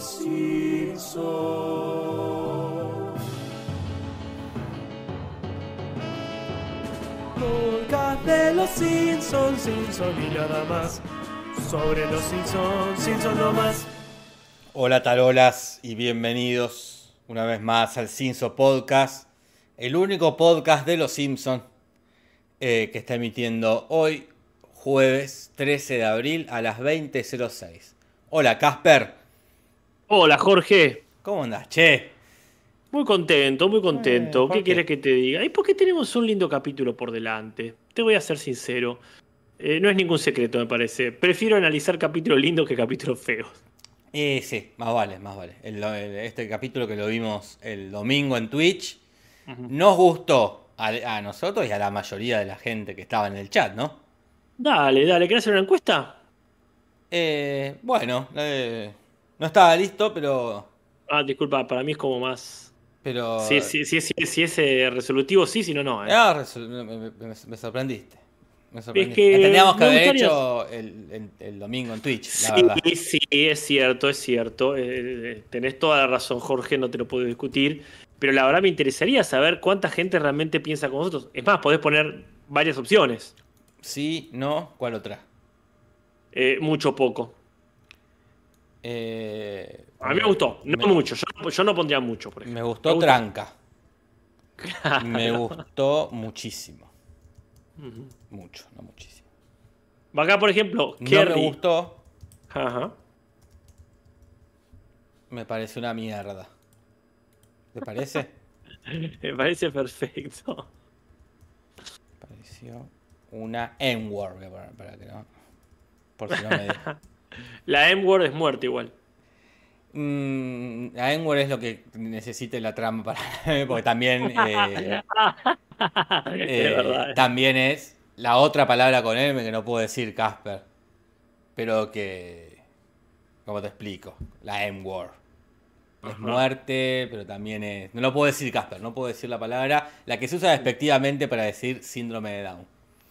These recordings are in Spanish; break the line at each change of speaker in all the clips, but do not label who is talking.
Simpsons. Podcast de los Simpsons, Simpsons y nada más. Sobre los Simpsons, Simpsons no más.
Hola tarolas y bienvenidos una vez más al Simpsons Podcast, el único podcast de los Simpsons que está emitiendo hoy, jueves 13 de abril a las 20:06. Hola Casper.
Hola Jorge.
¿Cómo andás, che?
Muy contento, muy contento.
¿por
¿Qué
qué?
quieres que te diga? Y porque tenemos un lindo capítulo por delante. Te voy a ser sincero. No es ningún secreto, me parece. Prefiero analizar capítulos lindos que capítulos feos.
Sí, más vale, más vale. Este capítulo que lo vimos el domingo en Twitch nos gustó a nosotros y a la mayoría de la gente que estaba en el chat, ¿no?
Dale, ¿querés hacer una encuesta?
Bueno, no estaba listo, pero...
Ah, disculpa, para mí es como más...
pero
Si es resolutivo, sí, si no, no.
me sorprendiste. Me
Es
sorprendiste.
que
Tendríamos que
me
haber
gustaría...
hecho el domingo en Twitch, la
Sí,
verdad.
sí, es cierto, es cierto. Tenés toda la razón, Jorge, no te lo puedo discutir. Pero la verdad me interesaría saber cuánta gente realmente piensa como nosotros. Es más, podés poner varias opciones.
Sí, no, ¿cuál otra?
Mucho, poco. A mí me gustó, no mucho. Yo no pondría mucho, por ejemplo.
Me gustó tranca. Me gustó muchísimo. Mucho, no muchísimo.
Acá, por ejemplo,
No
Kerry.
me gustó,
Ajá.
me pareció una mierda. ¿Te parece?
Me parece perfecto.
Pareció una N-word, voy a poner para que no... por si no me deja.
La M-word es muerte igual.
La N-word es lo que necesite la trama para... porque también...
Es verdad.
también es la otra palabra con M que no puedo decir, Casper. Pero que... ¿cómo te explico? La M-word. Es muerte, pero también es... no lo puedo decir, Casper, no puedo decir la palabra. La que se usa despectivamente para decir síndrome de Down.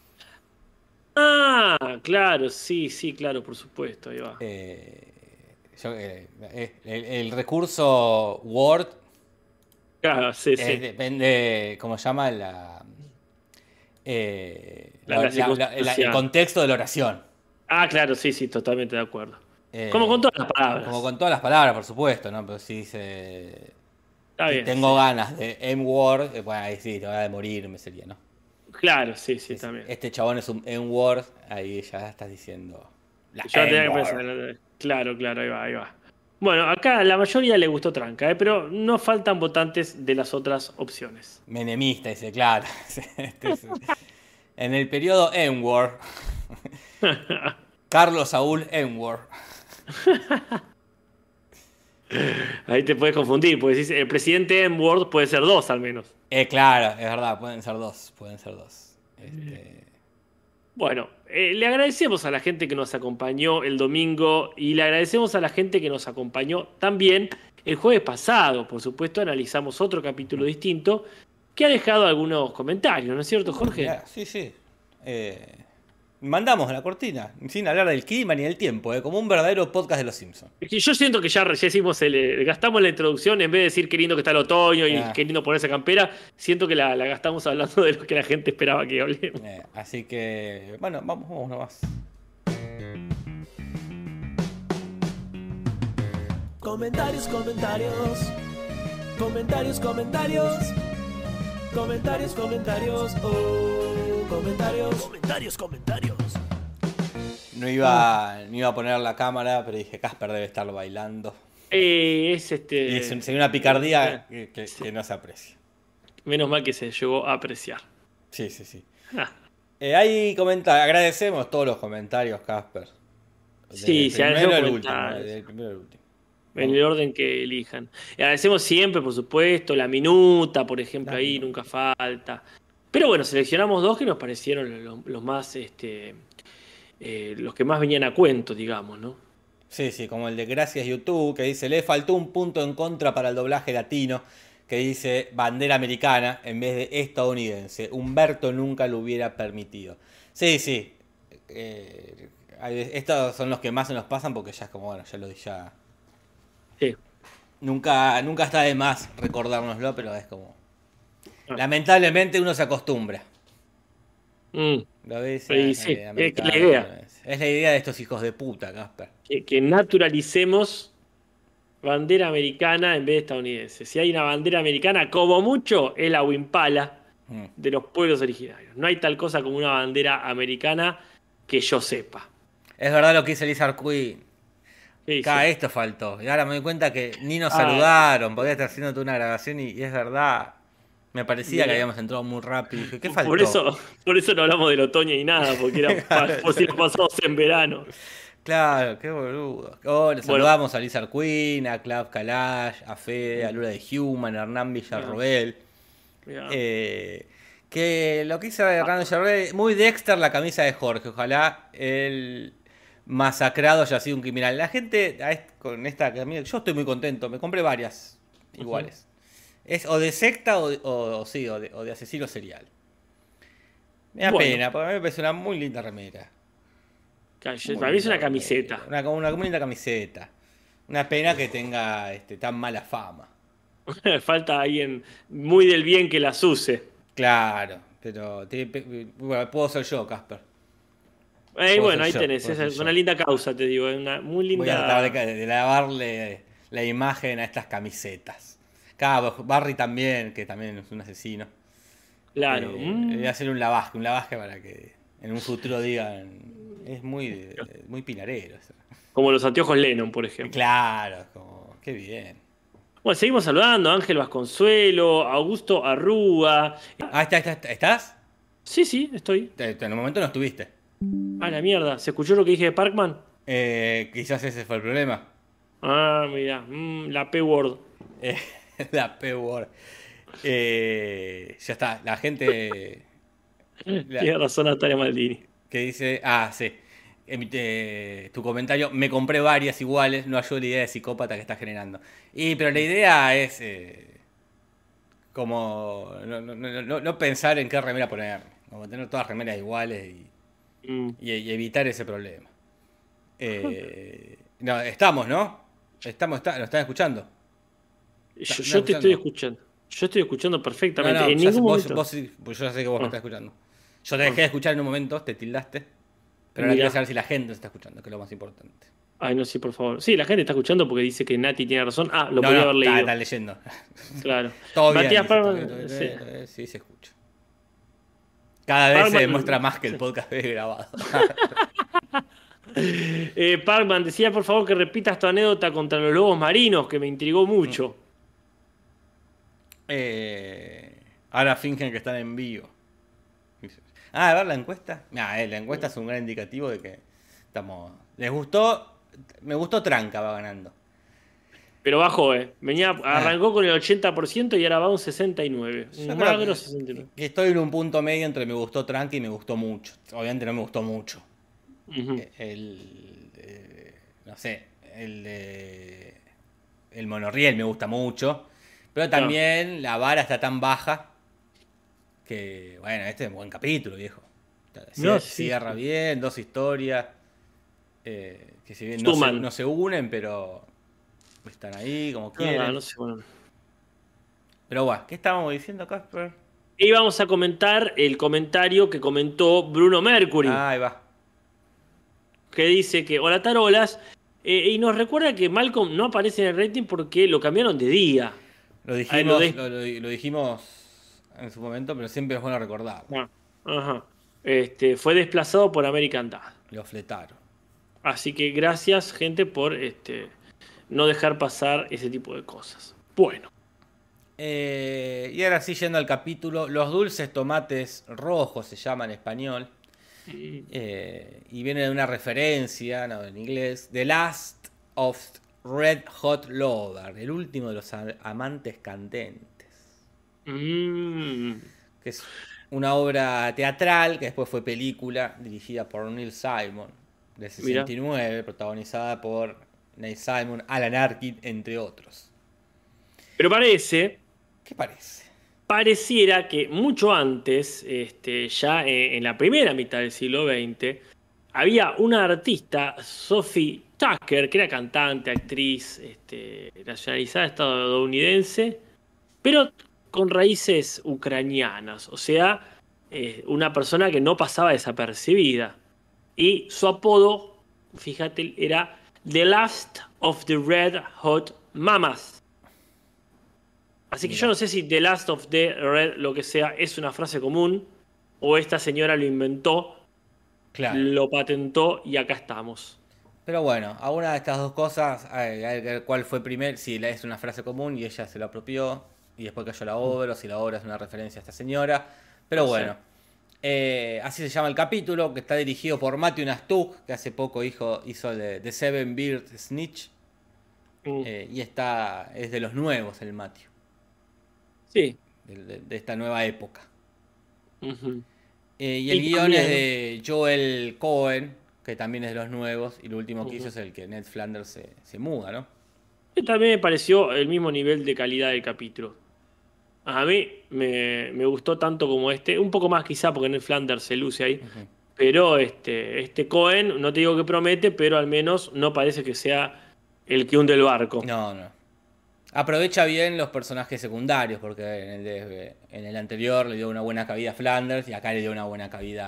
Ah, claro, sí, claro, por supuesto, ahí va.
El recurso Word
Claro, sí.
depende, ¿cómo se llama? El contexto de la oración.
Ah, claro, sí, totalmente de acuerdo. Como con todas las palabras.
Como con todas las palabras, por supuesto, ¿no? Pero si dice...
Está bien,
tengo
sí.
ganas de M-word, bueno, ahí sí, te voy a morirme sería, ¿no?
Claro, sí,
Si
también.
este chabón es un M-word, ahí ya estás diciendo... la
Yo tenía que
M-word.
pensar. Claro, ahí va. Bueno, acá la mayoría le gustó tranca, pero no faltan votantes de las otras opciones.
Menemista, dice, claro. En el periodo M-word, Carlos Saúl M-word.
Ahí te puedes confundir, porque decís, el presidente M-word puede ser dos al menos.
Claro, es verdad, pueden ser dos.
Bueno, le agradecemos a la gente que nos acompañó el domingo y le agradecemos a la gente que nos acompañó también el jueves pasado. Por supuesto, analizamos otro capítulo distinto que ha dejado algunos comentarios, ¿no es cierto, Jorge?
Sí. Mandamos la cortina, sin hablar del clima ni del tiempo, como un verdadero podcast de los Simpsons.
Es que yo siento que ya hicimos gastamos la introducción, en vez de decir qué lindo que está el otoño y qué lindo ponerse campera, siento que la gastamos hablando de lo que la gente esperaba que hablemos.
Así que, bueno, vamos nomás.
Comentarios. Comentarios.
No iba a poner la cámara, pero dije, Casper debe estar bailando.
Y
sería una picardía que no se aprecia.
Menos mal que se llegó a apreciar.
Sí. Hay comentarios, agradecemos todos los comentarios, Casper.
Sí,
del primero al último.
En el orden que elijan. Agradecemos siempre, por supuesto, la minuta, por ejemplo, ahí nunca falta. Pero bueno, seleccionamos dos que nos parecieron los más, los que más venían a cuento, digamos, ¿no?
Sí, como el de Gracias YouTube, que dice, le faltó un punto en contra para el doblaje latino, que dice bandera americana en vez de estadounidense. Humberto nunca lo hubiera permitido. Sí. Estos son los que más se nos pasan porque ya es como, bueno, ya lo dije,
Sí.
Nunca está de más recordárnoslo, pero es como...
Ah.
Lamentablemente uno se acostumbra.
Mm.
Lo ves,
Y sí, es
americano,
la idea.
es la idea de estos hijos de puta, Casper.
Que naturalicemos bandera americana en vez de estadounidense. Si hay una bandera americana, como mucho, es la Wimpala
Mm.
de los pueblos originarios. No hay tal cosa como una bandera americana que yo sepa.
Es verdad lo que dice Lizard Queen.
¿Qué
Acá
dice?
esto faltó. Y ahora me doy cuenta que ni nos
Ah,
saludaron. Podía estar haciéndote una grabación y es verdad. Me parecía que
mira.
habíamos entrado muy rápido. Dije, ¿qué
Por
faltó?
eso no hablamos del otoño y nada, porque era por si lo pasamos en verano.
Claro, qué boludo. Oh, le
Bueno,
saludamos a Lizard Queen, a Clav Kalash, a Fede, a Lula de Human, a Hernán Villarroel.
mirá.
Que lo que hizo Hernán Villarroel, muy Dexter la camisa de Jorge. Ojalá el masacrado haya sido un criminal. La gente con esta camisa, yo estoy muy contento. Me compré varias iguales. Es o de secta o de asesino serial. Me da
Bueno.
pena, porque a mí me parece una muy linda remera.
Para mí es una camiseta.
Una muy linda camiseta. Una pena que tenga tan mala fama.
Falta alguien muy del bien que las use.
Claro, pero bueno, puedo ser yo, Casper.
Bueno, ahí tenés.
Puedo ser
Es
yo.
una linda causa, te digo. Es una muy
Voy a
linda.
tratar de lavarle la imagen a estas camisetas. Claro, Barry también, que también es un asesino.
Claro.
Le voy a hacer un lavaje para que en un futuro digan. Es muy pinarero. Eso.
Como los anteojos Lennon, por ejemplo.
Claro, como, qué bien.
Bueno, seguimos saludando. Ángel Vasconsuelo, Augusto Arruga.
¿Estás?
Sí, estoy.
En un momento no estuviste.
Ah, la mierda. ¿Se escuchó lo que dije de Parkman?
Quizás ese fue el problema.
Ah, mira. La P-Word.
La P-Word. Ya está, la gente
Tiene razón Natalia Maldini.
que dice, sí, tu comentario, me compré varias iguales, no ayuda la idea de psicópata que estás generando. Pero la idea es como no pensar en qué remera poner, como tener todas remeras iguales y evitar ese problema. No, estamos, ¿no? ¿Nos están escuchando?
Yo te estoy escuchando. Yo estoy escuchando perfectamente.
No,
En ningún momento.
pues yo ya sé que vos me estás escuchando. Yo te dejé de escuchar en un momento, te tildaste. Pero ahora
Mirá.
quiero saber si la gente se está escuchando, que es lo más importante.
Ay, no, sí, por favor. Sí, la gente está escuchando porque dice que Nati tiene razón. Ah, lo
No,
podía haber leído.
está leyendo.
Claro.
Todo bien.
Matías
dice,
Parkman.
todo bien,
Sí.
sí, se escucha. Cada vez se
Parkman-
demuestra más que el podcast es grabado.
Parkman decía, por favor, que repitas tu anécdota contra los lobos marinos, que me intrigó mucho.
Ahora fingen que están en vivo. A ver la encuesta. La encuesta es un gran indicativo de que estamos. ¿Les gustó? Me gustó Tranca, va ganando.
Pero bajó, arrancó con el 80% y ahora va a un 69%.
Yo
Un
creo
magro 69%.
que estoy en un punto medio entre me gustó Tranca y me gustó mucho. Obviamente no me gustó mucho.
Ujú.
No sé, el monorriel me gusta mucho. Pero también la vara está tan baja que, bueno, este es un buen capítulo, viejo. Cierra bien, dos historias que si bien no se unen, pero están ahí como quieren.
No sé, bueno.
Pero bueno, ¿qué estábamos diciendo, Casper?
Y vamos a comentar el comentario que comentó Bruno Mercury,
Ahí va.
que dice que hola tarolas, y nos recuerda que Malcolm no aparece en el rating porque lo cambiaron de día.
Lo dijimos en su momento, pero siempre es bueno recordar.
Ajá. Fue desplazado por American Dad.
Lo fletaron.
Así que gracias, gente, por no dejar pasar ese tipo de cosas. Bueno.
Y ahora sí, yendo al capítulo, los dulces tomates rojos se llama en español. Y viene de una referencia, no, en inglés, The Last of Red Hot Lover, el último de los amantes candentes. Que es una obra teatral que después fue película dirigida por Neil Simon, del 69, protagonizada por Neil Simon, Alan Arkin, entre otros.
Pero parece...
¿Qué parece?
Pareciera que mucho antes, ya en la primera mitad del siglo XX, había una artista, Sophie Tucker, que era cantante, actriz, nacionalizada estadounidense, pero con raíces ucranianas, o sea, una persona que no pasaba desapercibida. Y su apodo, fíjate, era The Last of the Red Hot Mamas. Así que
Mira.
yo no sé si The Last of the Red, lo que sea, es una frase común o esta señora lo inventó,
Claro.
lo patentó y acá estamos.
Pero bueno, a una de estas dos cosas, a ver cuál fue primero, si es una frase común y ella se lo apropió y después cayó la obra, o si la obra es una referencia a esta señora. Pero
No sé.
bueno, así se llama el capítulo, que está dirigido por Matthew Nastuk, que hace poco hizo The Seven Beard Snitch,
Mm.
y es de los nuevos el Matthew,
Sí.
de esta nueva época.
Ujú.
Y el
Y
guión es
también,
de Joel Cohen, que también es de los nuevos, y lo último que hizo
ujú.
es el que Ned Flanders se muda, ¿no?
Y también me pareció el mismo nivel de calidad del capítulo. A mí me gustó tanto como este, un poco más quizá porque Ned Flanders se luce ahí,
Ujú.
pero este Cohen, no te digo que promete, pero al menos no parece que sea el que hunde el barco.
No, no. Aprovecha bien los personajes secundarios, porque en el anterior le dio una buena cabida a Flanders y acá le dio una buena cabida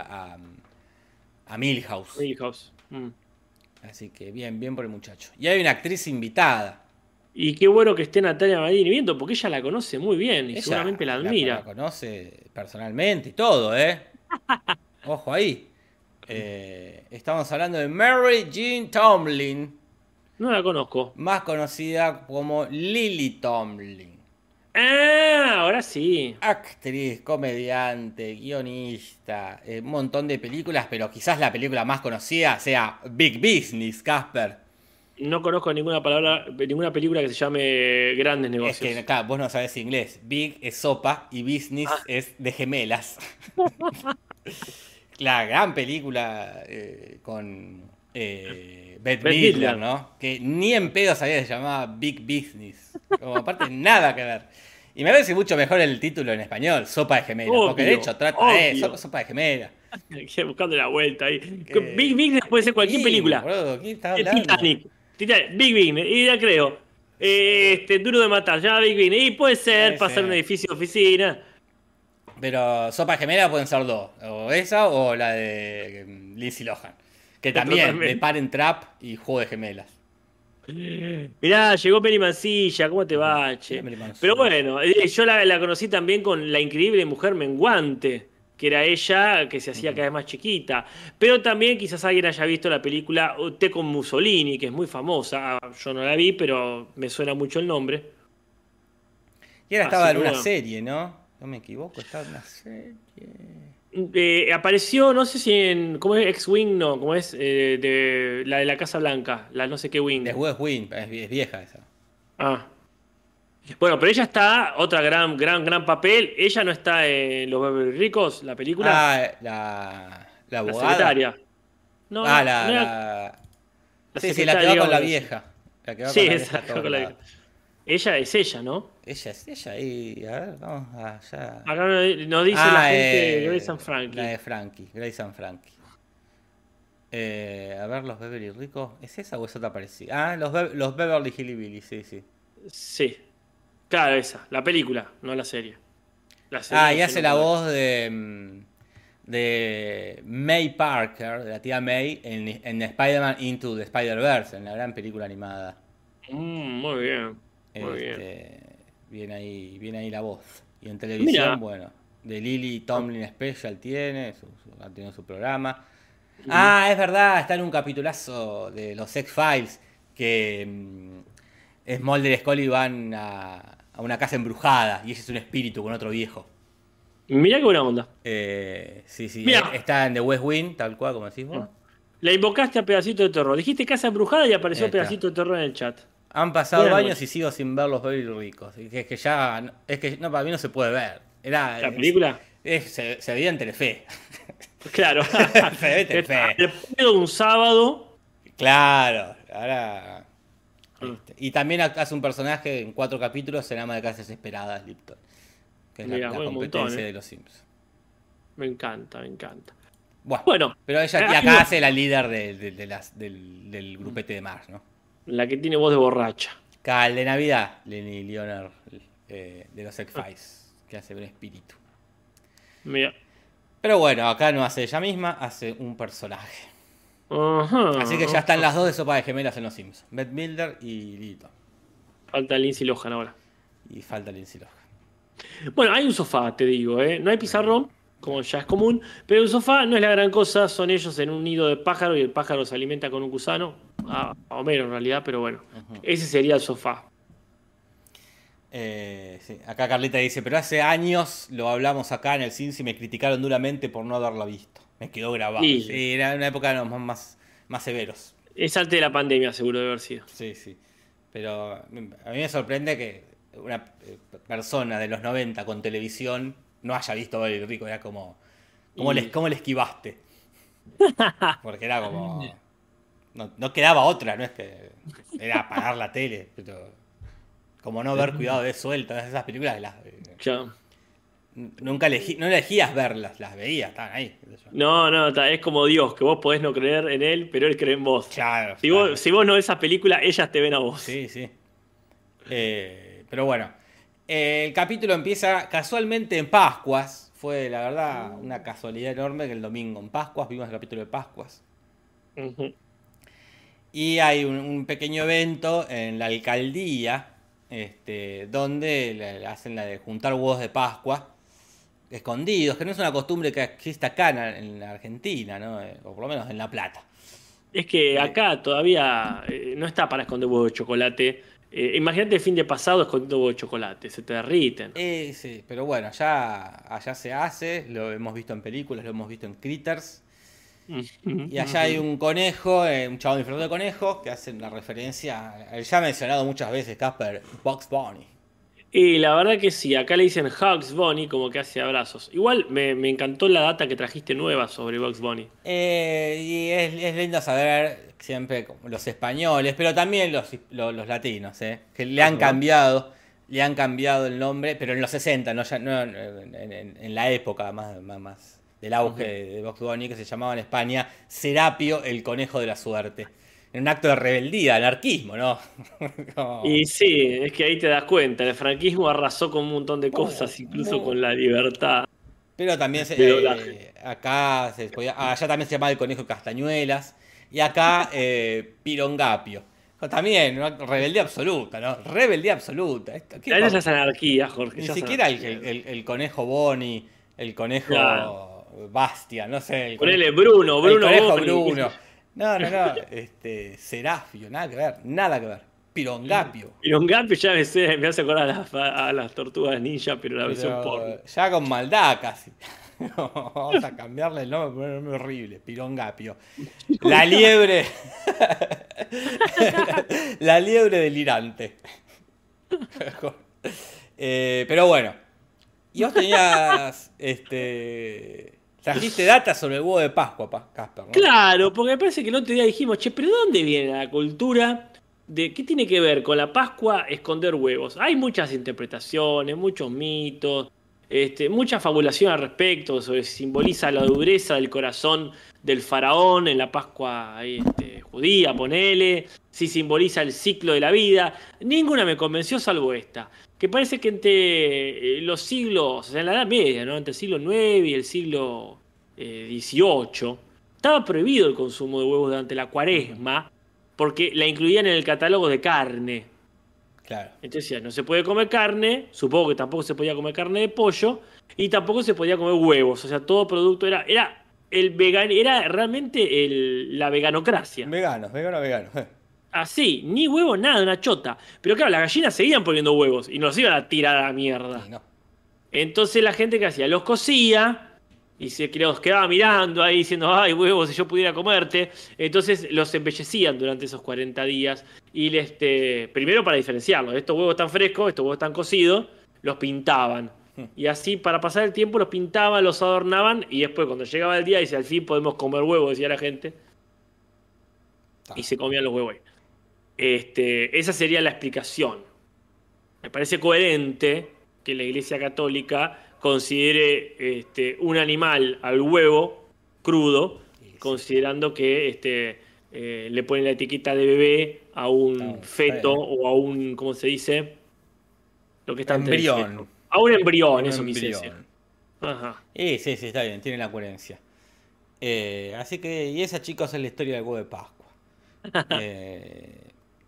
a Milhouse.
Milhouse. Mm.
Así que bien, bien por el muchacho. Y hay una actriz invitada.
Y qué bueno que esté Natalia Madini viendo, porque ella la conoce muy bien y
Ella
seguramente la
la
admira.
conoce personalmente y todo, ¿eh? Ojo ahí. Estamos hablando de Mary Jean Tomlin,
No la conozco.
más conocida como Lily Tomlin.
Ah, ahora sí.
Actriz, comediante, guionista, un montón de películas, pero quizás la película más conocida sea Big Business, Casper.
No conozco ninguna palabra, ninguna película que se llame Grandes
Es que
Negocios.
acá vos no sabés inglés. Big es sopa y business
Ah,
es de gemelas. La gran película con Bette
Bette
Midler,
Midler.
¿no? Que ni en pedo sabía que se llamaba Big Business. Como aparte nada que ver. Y me parece mucho mejor el título en español, Sopa de Gemelas. Porque de
Obvio,
hecho trata de
obvio.
sopa de gemelas.
Buscando la vuelta ahí. Big
Que-
Big puede ser cualquier
Business,
película.
boludo, ¿qué estás hablando?
Titanic, Big Big, y ya creo. Duro de matar, ya Big Big. Y puede ser pasar un
Ese.
edificio de oficina.
Pero sopa de gemelas pueden ser dos. O esa o la de Lindsay Lohan. Que también, de
Totalmente.
Parent Trap y Juego de Gemelas.
Mirá, llegó Penny Mancilla, ¿cómo te va, che?
Mira, Mancilla.
Pero bueno, yo la conocí también con La Increíble Mujer Menguante, que era ella que se hacía cada vez más chiquita. Pero también quizás alguien haya visto la película Té con Mussolini, que es muy famosa. Ah, yo no la vi, pero me suena mucho el nombre.
Y ahora
Así
estaba en
que
una
bueno.
serie, ¿no? No me equivoco, estaba en una serie.
Apareció, no sé si en. ¿Cómo es? X-Wing, no, ¿cómo es? La de la Casa Blanca, la no sé qué Wing.
De West Wing, es vieja esa.
Ah. Bueno, pero ella está, otra gran papel. Ella no está en Los Beverly Ricos, la película.
Ah, la
La
abogada.
secretaria. No,
Ah,
no era
la.
la
Sí, la que
secretaria,
va con la
digamos.
vieja. La que va
Sí,
con la vieja
esa.
a todos lados.
Ella es ella, ¿no?
Ella es ella y. A ver, vamos allá.
Acá nos dice la gente de Grace and
La
Frankie.
de Frankie, Grace and Frankie. A ver, los Beverly Ricos. ¿Es esa o es otra parecida? Ah, los Beverly Hillbillies, sí, sí.
Sí. Claro, esa. La película, no la serie. La serie
Ah,
no
y
sé,
hace
no
la
conozco.
voz de May Parker, de la tía May, en Spider-Man Into the Spider-Verse, en la gran película animada.
Muy bien. Muy bien.
Viene ahí la voz. Y en televisión,
Mira.
bueno, de Lily Tomlin Special ha tenido su programa.
Ujú.
Ah, es verdad, está en un capitulazo de los X-Files que Mulder y Scully van a una casa embrujada y ese es un espíritu con otro viejo.
Mirá qué buena onda.
Sí, sí,
Mira.
está en The West Wing, tal cual como decís vos.
La invocaste a Pedacito de Terror. Dijiste Casa Embrujada y apareció
Ahí está.
Pedacito de Terror en el chat.
Han pasado
Buenas
años
noches.
y sigo sin ver los Beverly Ricos. Y que es que ya, es que no, para mí no se puede ver.
¿La película?
Se veía en Telefe.
Claro.
Se ve en Telefe.
El pedo de un sábado.
Claro, ahora. Y también hace un personaje en 4 capítulos en Ama de Casas Desesperadas, Lipton. Que es
Mirá,
la
buen
competencia
montón,
de los Simpsons.
Me encanta, me encanta.
Bueno, pero ella y acá hace la líder del grupete de Marge, ¿no?
La que tiene voz de borracha.
Acá el de Navidad, Lenny Leonard, de los X-Files, que hace un espíritu.
Mira.
Pero bueno, acá no hace ella misma, hace un personaje. Así que ya están las dos de sopa de gemelas en Los Simpsons. Bette Midler y Lito.
Falta Lindsay Lohan ahora.
Y falta Lindsay Lohan.
Bueno, hay un sofá, te digo, ¿eh? No hay pizarrón, como ya es común, pero el sofá no es la gran cosa, son ellos en un nido de pájaro y el pájaro se alimenta con un gusano. A Homero en realidad, pero bueno. Ese sería el sofá.
Sí. Acá Carlita dice, pero hace años lo hablamos acá en el Cincy y me criticaron duramente por no haberlo visto. Me quedó grabado. Sí, era una época de los más severos.
Es antes de la pandemia, seguro de haber sido.
Sí. Pero a mí me sorprende que una persona de los 90 con televisión no haya visto Bobby Rico. Era como... ¿Cómo le esquivaste? Porque era como... No quedaba otra, no es que... Era apagar la tele, pero... Como no haber cuidado de sueltas, esas películas no elegías verlas, las veías, estaban ahí.
No, es como Dios, que vos podés no creer en él, pero él cree en vos.
Claro.
Si vos no ves esa película, ellas te ven a vos.
Sí. Pero bueno, el capítulo empieza casualmente en Pascuas. Fue, la verdad, una casualidad enorme que el domingo en Pascuas vimos el capítulo de Pascuas. Y hay un pequeño evento en la alcaldía, donde hacen la de juntar huevos de Pascua escondidos, que no es una costumbre que existe acá en la Argentina, ¿no? O por lo menos en La Plata.
Es que acá todavía no está para esconder huevos de chocolate. Imagínate el fin de pasado escondiendo huevos de chocolate, se te derriten.
Sí, pero bueno, allá se hace, lo hemos visto en películas, lo hemos visto en Critters. Y allá hay un conejo, un chabón disfrazado de conejo, que hace una referencia al ya mencionado muchas veces, Casper, Bugs Bunny.
Y la verdad que sí, acá le dicen Hugs Bunny, como que hace abrazos. Igual me encantó la data que trajiste nueva sobre Bugs Bunny.
Y es lindo saber siempre los españoles, pero también los latinos, que le han cambiado el nombre, pero en los 60, no en la época más del auge de Bugs Bunny, que se llamaba en España Serapio, el conejo de la suerte. En un acto de rebeldía, anarquismo, ¿no?
Y sí, es que ahí te das cuenta, el franquismo arrasó con un montón de cosas, incluso con la libertad.
Pero también acá allá también se llamaba el conejo de Castañuelas, y acá Pirongapio. También, ¿no? Rebeldía absoluta, ¿no? Rebeldía absoluta.
Esa es anarquía, Jorge.
Ni siquiera el conejo Bonnie, el conejo Bastia, no sé.
Ponele Bruno
el conejo
Bonnie.
Bruno. No. Serafio, nada que ver. Pirongapio.
Pirongapio ya me hace acordar a las tortugas ninja, pero la versión porno.
Ya con maldad casi. Vamos a cambiarle el nombre, ponerme horrible. Pirongapio. La liebre. La liebre delirante. Pero bueno. Y vos tenías. Trajiste data sobre el huevo de Pascua, Casper, ¿no?
Claro, porque me parece que el otro día dijimos, pero ¿de dónde viene la cultura? ¿Qué tiene que ver con la Pascua esconder huevos? Hay muchas interpretaciones, muchos mitos, mucha fabulación al respecto, sobre si simboliza la dureza del corazón del faraón en la Pascua judía, ponele, si simboliza el ciclo de la vida. Ninguna me convenció salvo esta, que parece que entre los siglos, o sea, en la Edad Media, ¿no? Entre el siglo IX y el siglo XVIII, estaba prohibido el consumo de huevos durante la Cuaresma, porque la incluían en el catálogo de carne.
Claro.
Entonces decía, no se puede comer carne, supongo que tampoco se podía comer carne de pollo, y tampoco se podía comer huevos. O sea, todo producto era realmente la veganocracia.
Vegano.
Así, ni huevos, nada, una chota. Pero claro, las gallinas seguían poniendo huevos y nos iban a tirar a la mierda.
Sí, no.
Entonces la gente que hacía, los cocía y los quedaba mirando ahí diciendo, ay, huevos, si yo pudiera comerte. Entonces los embellecían durante esos 40 días. Y primero para diferenciarlos, estos huevos están frescos, estos huevos están cocidos, los pintaban. Y así, para pasar el tiempo, los pintaban, los adornaban. Y después, cuando llegaba el día, dice, al fin podemos comer huevos, decía la gente. Y se comían los huevos ahí. Esa sería la explicación. Me parece coherente que la Iglesia Católica considere un animal al huevo crudo,
Sí, sí.
considerando que le ponen la etiqueta de bebé a un
No,
feto o a un, ¿cómo se dice? Lo que está antes del feto.
embrión.
A un embrión,
Un
eso quise decir.
embrión.
Ajá.
Sí, sí, está bien, tiene la coherencia. Así que, y esa, chicos, es la historia del huevo de Pascua. Eh,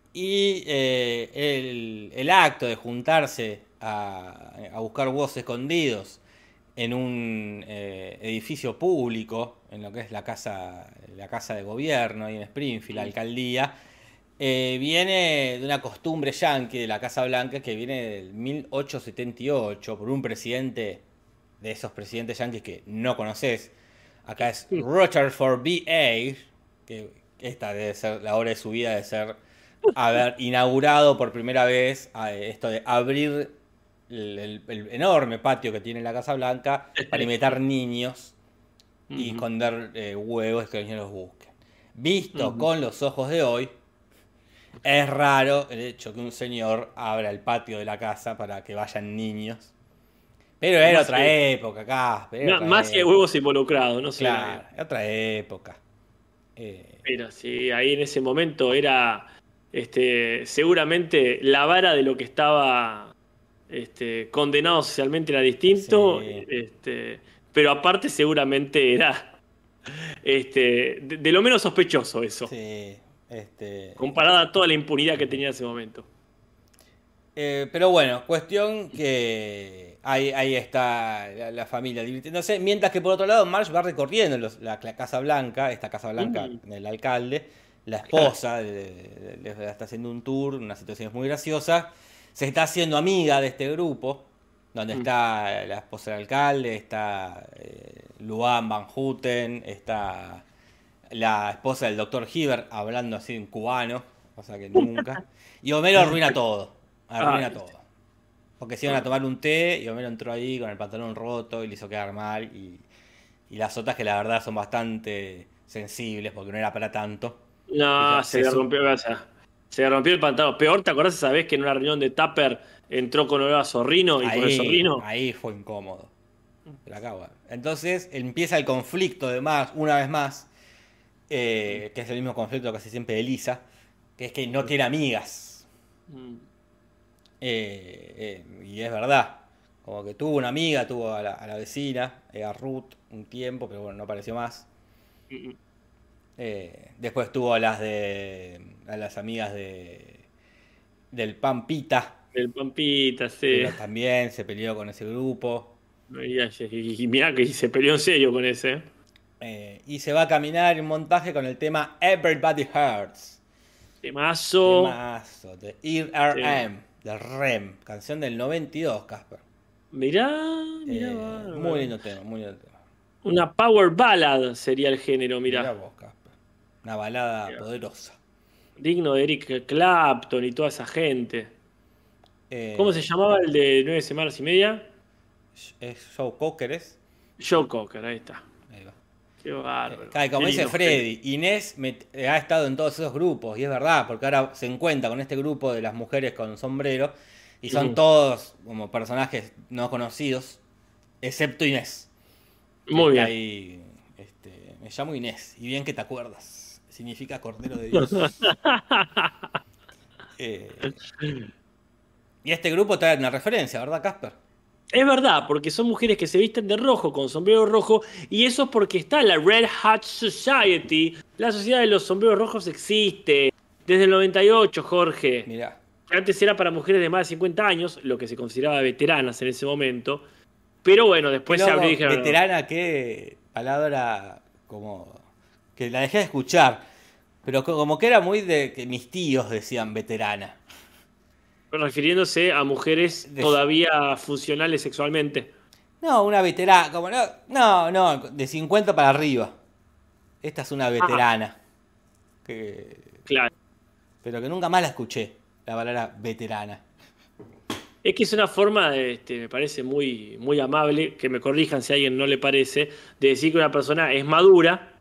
el acto de juntarse a buscar huevos escondidos en un edificio público, en lo que es la casa de gobierno y en Springfield, la alcaldía, viene de una costumbre yanqui de la Casa Blanca que viene del 1878 por un presidente de esos presidentes yanquis que no conoces. Acá es Rutherford B. Hayes, que esta debe ser la hora de su vida de ser haber inaugurado por primera vez esto de abrir el enorme patio que tiene la Casa Blanca para invitar niños y
Ujú,
esconder huevos que los niños los busquen. Visto
ujú.
con los ojos de hoy, es raro el hecho que un señor abra el patio de la casa para que vayan niños. Pero era
Más,
otra época, acá, era otra
más si hay
época.
huevos involucrados, no suena bien.
Claro, otra época. Eh,
Pero sí, ahí en ese momento era seguramente la vara de lo que estaba condenado socialmente era distinto,
sí,
pero aparte seguramente era de lo menos sospechoso eso,
sí.
comparada a toda la impunidad que tenía en ese momento.
Pero bueno, cuestión que ahí está la familia divirtiéndose. Mientras que por otro lado, Marge va recorriendo la Casa Blanca, esta Casa Blanca
Mm,
del alcalde. La
claro.
esposa le está haciendo un tour, una situación muy graciosa. Se está haciendo amiga de este grupo, donde
Mm.
está la esposa del alcalde, está Luan Van Houten, está la esposa del doctor Hibbert hablando así en cubano, cosa que nunca. Y Homero arruina
Ay,
todo. Porque se iban a tomar un té y Homero entró ahí con el pantalón roto y le hizo quedar mal. Y las otras que la verdad son bastante sensibles porque no era para tanto.
no,
Ella
se le rompió, o sea, se le rompió el pantalón. Peor, ¿te acordás esa vez que en una reunión de Tupper entró con olor a zorrino y con el zorrino?
ahí fue incómodo. Pero acá, bueno. Entonces empieza el conflicto de más, una vez más, que es el mismo conflicto casi siempre de Lisa, que es que no tiene amigas.
Mm.
Y es verdad. Como que tuvo una amiga, tuvo a la vecina, a Ruth, un tiempo, pero bueno, no apareció más.
Mm.
Después tuvo a las amigas del Pampita,
El Pampita, sí.
pero también se peleó con ese grupo.
Y mirá que se peleó en serio con ese.
Y se va a caminar en montaje con el tema Everybody Hurts.
Temazo.
Temazo de
Sí.
ERM, de REM, canción del 92, Casper.
Mirá,
Muy
bárbaro.
lindo tema, muy lindo tema.
Una power ballad sería el género,
Mirá
mirá.
vos, Casper. Una balada
Mirá.
poderosa.
Digno de Eric Clapton y toda esa gente. ¿Cómo se
Eh,
llamaba el de 9 semanas y media?
es Joe Cocker, ¿es?
Joe Cocker, ahí está.
Ahí va.
Qué bárbaro.
Claro,
Qué
como dice
lindo género.
Freddy, Inés ha estado en todos esos grupos, y es verdad, porque ahora se encuentra con este grupo de las mujeres con sombrero, y son
Ujú.
todos como personajes no conocidos, excepto Inés, que
Muy
está
bien.
ahí. Me llamo Inés, y bien que te acuerdas, significa Cordero de Dios. Eh, y este grupo trae una referencia, ¿verdad, Casper?
Es verdad, porque son mujeres que se visten de rojo con sombrero rojo y eso es porque está la Red Hat Society. La sociedad de los sombreros rojos existe desde el 98, Jorge.
Mirá.
Antes era para mujeres de más de 50 años, lo que se consideraba veteranas en ese momento. Pero bueno,
Qué
después se abrió y
loco,
dijeron, no.
veterana, qué palabra como que la dejé de escuchar, pero como que era muy de que mis tíos decían veterana.
Refiriéndose a mujeres
De-
todavía funcionales sexualmente.
no, una veterana, como no, de 50 para arriba. Esta es una
Ah,
veterana. Que-
claro.
pero que nunca más la escuché, la palabra veterana.
Es que es una forma, me parece muy, muy amable, que me corrijan si a alguien no le parece, de decir que una persona es madura,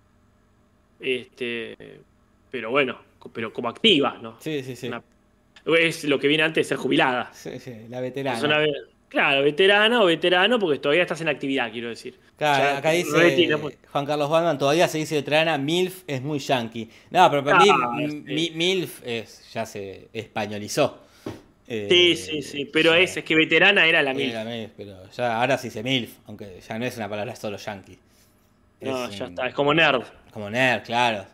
este, pero bueno, pero como activa, ¿no?
Sí, sí, sí.
Una- es lo que viene antes de ser jubilada.
Sí, sí, la
Persona,
veterana.
Claro, veterana o veterano, porque todavía estás en actividad, quiero decir.
Claro,
Ya
acá dice
retira, pues.
Juan Carlos Batman, todavía se dice veterana, MILF es muy yankee. No, pero para mí
Ah, sí.
MILF ya se españolizó.
Sí, sí, sí, pero
Ya
es que veterana era la
era
MILF.
MILF, pero ya ahora se dice MILF, aunque ya no es una palabra solo yankee.
No,
Es
ya está, es como nerd.
como nerd, claro.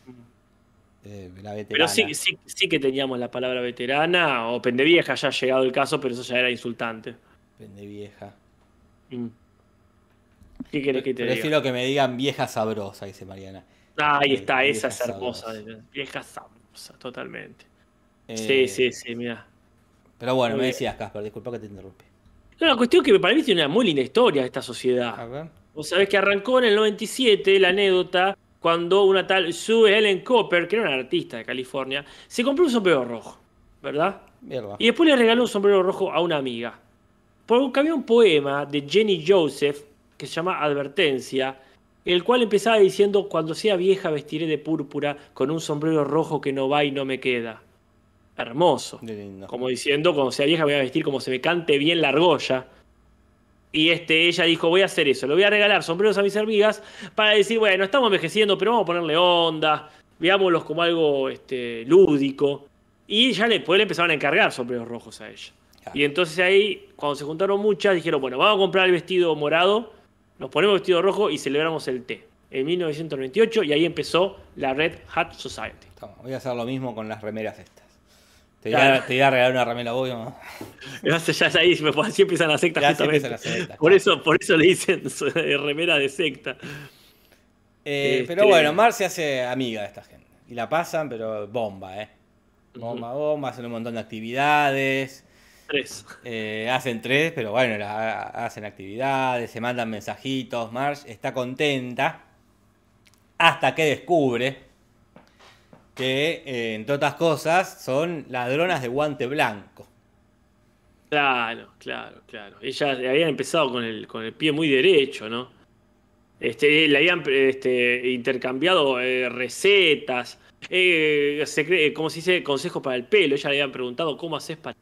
La
Pero
veterana.
sí, sí, sí que teníamos la palabra veterana o pendevieja, ya ha llegado el caso, pero eso ya era insultante.
Pende vieja.
Mm. ¿Qué querés que te diga?
Prefiero que me digan vieja sabrosa, dice Mariana.
Ah, ahí está, esa
Vieja
es hermosa,
sabrosa.
vieja sabrosa, totalmente. Sí, sí,
Eh,
sí, mira.
pero bueno,
Muy
me
bien.
decías, Casper, disculpa que te interrumpí.
No, la cuestión es que para mí tiene una muy linda historia esta sociedad.
A ver.
Vos sabés que arrancó en el 97 la anécdota cuando una tal Sue Ellen Cooper, que era una artista de California, se compró un sombrero rojo, ¿verdad?
Mierda.
Y después le regaló un sombrero rojo a una amiga. Porque había un poema de Jenny Joseph que se llama Advertencia, el cual empezaba diciendo: cuando sea vieja vestiré de púrpura con un sombrero rojo que no va y no me queda. Hermoso.
Qué lindo.
Como diciendo, cuando sea vieja voy a vestir como se me cante bien la argolla. Y ella dijo: voy a hacer eso, le voy a regalar sombreros a mis amigas para decir, bueno, estamos envejeciendo, pero vamos a ponerle onda, veámoslos como algo lúdico. Y ya después le empezaron a encargar sombreros rojos a ella.
Claro.
Y entonces ahí, cuando se juntaron muchas, dijeron, bueno, vamos a comprar el vestido morado, nos ponemos vestido rojo y celebramos el té. En 1998, y ahí empezó la Red Hat Society.
Toma, voy a hacer lo mismo con las remeras estas.
Claro.
Te voy a regalar una remera vos, ¿no?
Entonces ya ahí así empiezan las sectas,
Ya se
justamente.
empiezan las sectas,
Por
claro.
por eso le dicen remera de secta.
Pero bueno, Mar se hace amiga de esta gente. Y la pasan, pero bomba, ¿eh? Bomba, bomba, hacen un montón de actividades.
Tres.
Hacen tres, pero bueno, hacen actividades, se mandan mensajitos. Marge está contenta hasta que descubre que, entre otras cosas, son ladronas de guante blanco.
Claro, claro, claro. Ellas habían empezado con el pie muy derecho, ¿no? Le habían intercambiado recetas, ¿cómo se dice? Consejos para el pelo. Ella le habían preguntado cómo haces para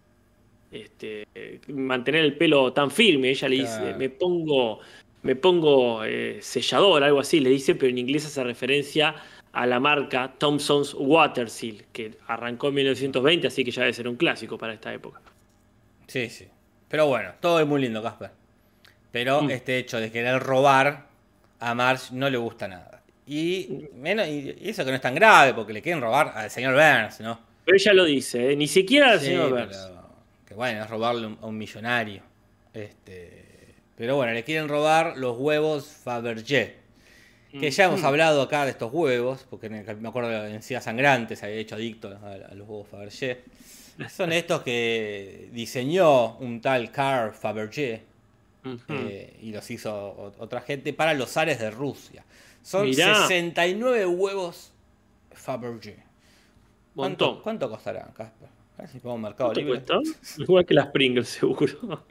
mantener el pelo tan firme. Ella le dice,
Claro.
me pongo sellador, algo así, le dice, pero en inglés hace referencia a la marca Thompson's Water Seal, que arrancó en 1920, así que ya debe ser un clásico para esta época.
Sí, sí. Pero bueno, todo es muy lindo, Casper. Pero
Mm.
este hecho de querer robar a Marge no le gusta nada. Y eso que no es tan grave, porque le quieren robar al señor Burns, ¿no?
Pero ella lo dice, ¿eh? Ni siquiera al
Sí,
señor
pero
Burns.
que bueno, es robarle a un millonario. Pero bueno, le quieren robar los huevos Fabergé. Que ya hemos hablado acá de estos huevos, porque me acuerdo en Ciudad Sangrante se había hecho adicto a los huevos Fabergé. Son estos que diseñó un tal Carl Fabergé y los hizo otra gente para los zares de Rusia. Son
Mirá.
69 huevos Fabergé.
Montón.
¿Cuánto costarán, Casper? A ver si pongo Mercado
¿Cuánto
Libre.
cuesta? Igual que las Pringles, seguro.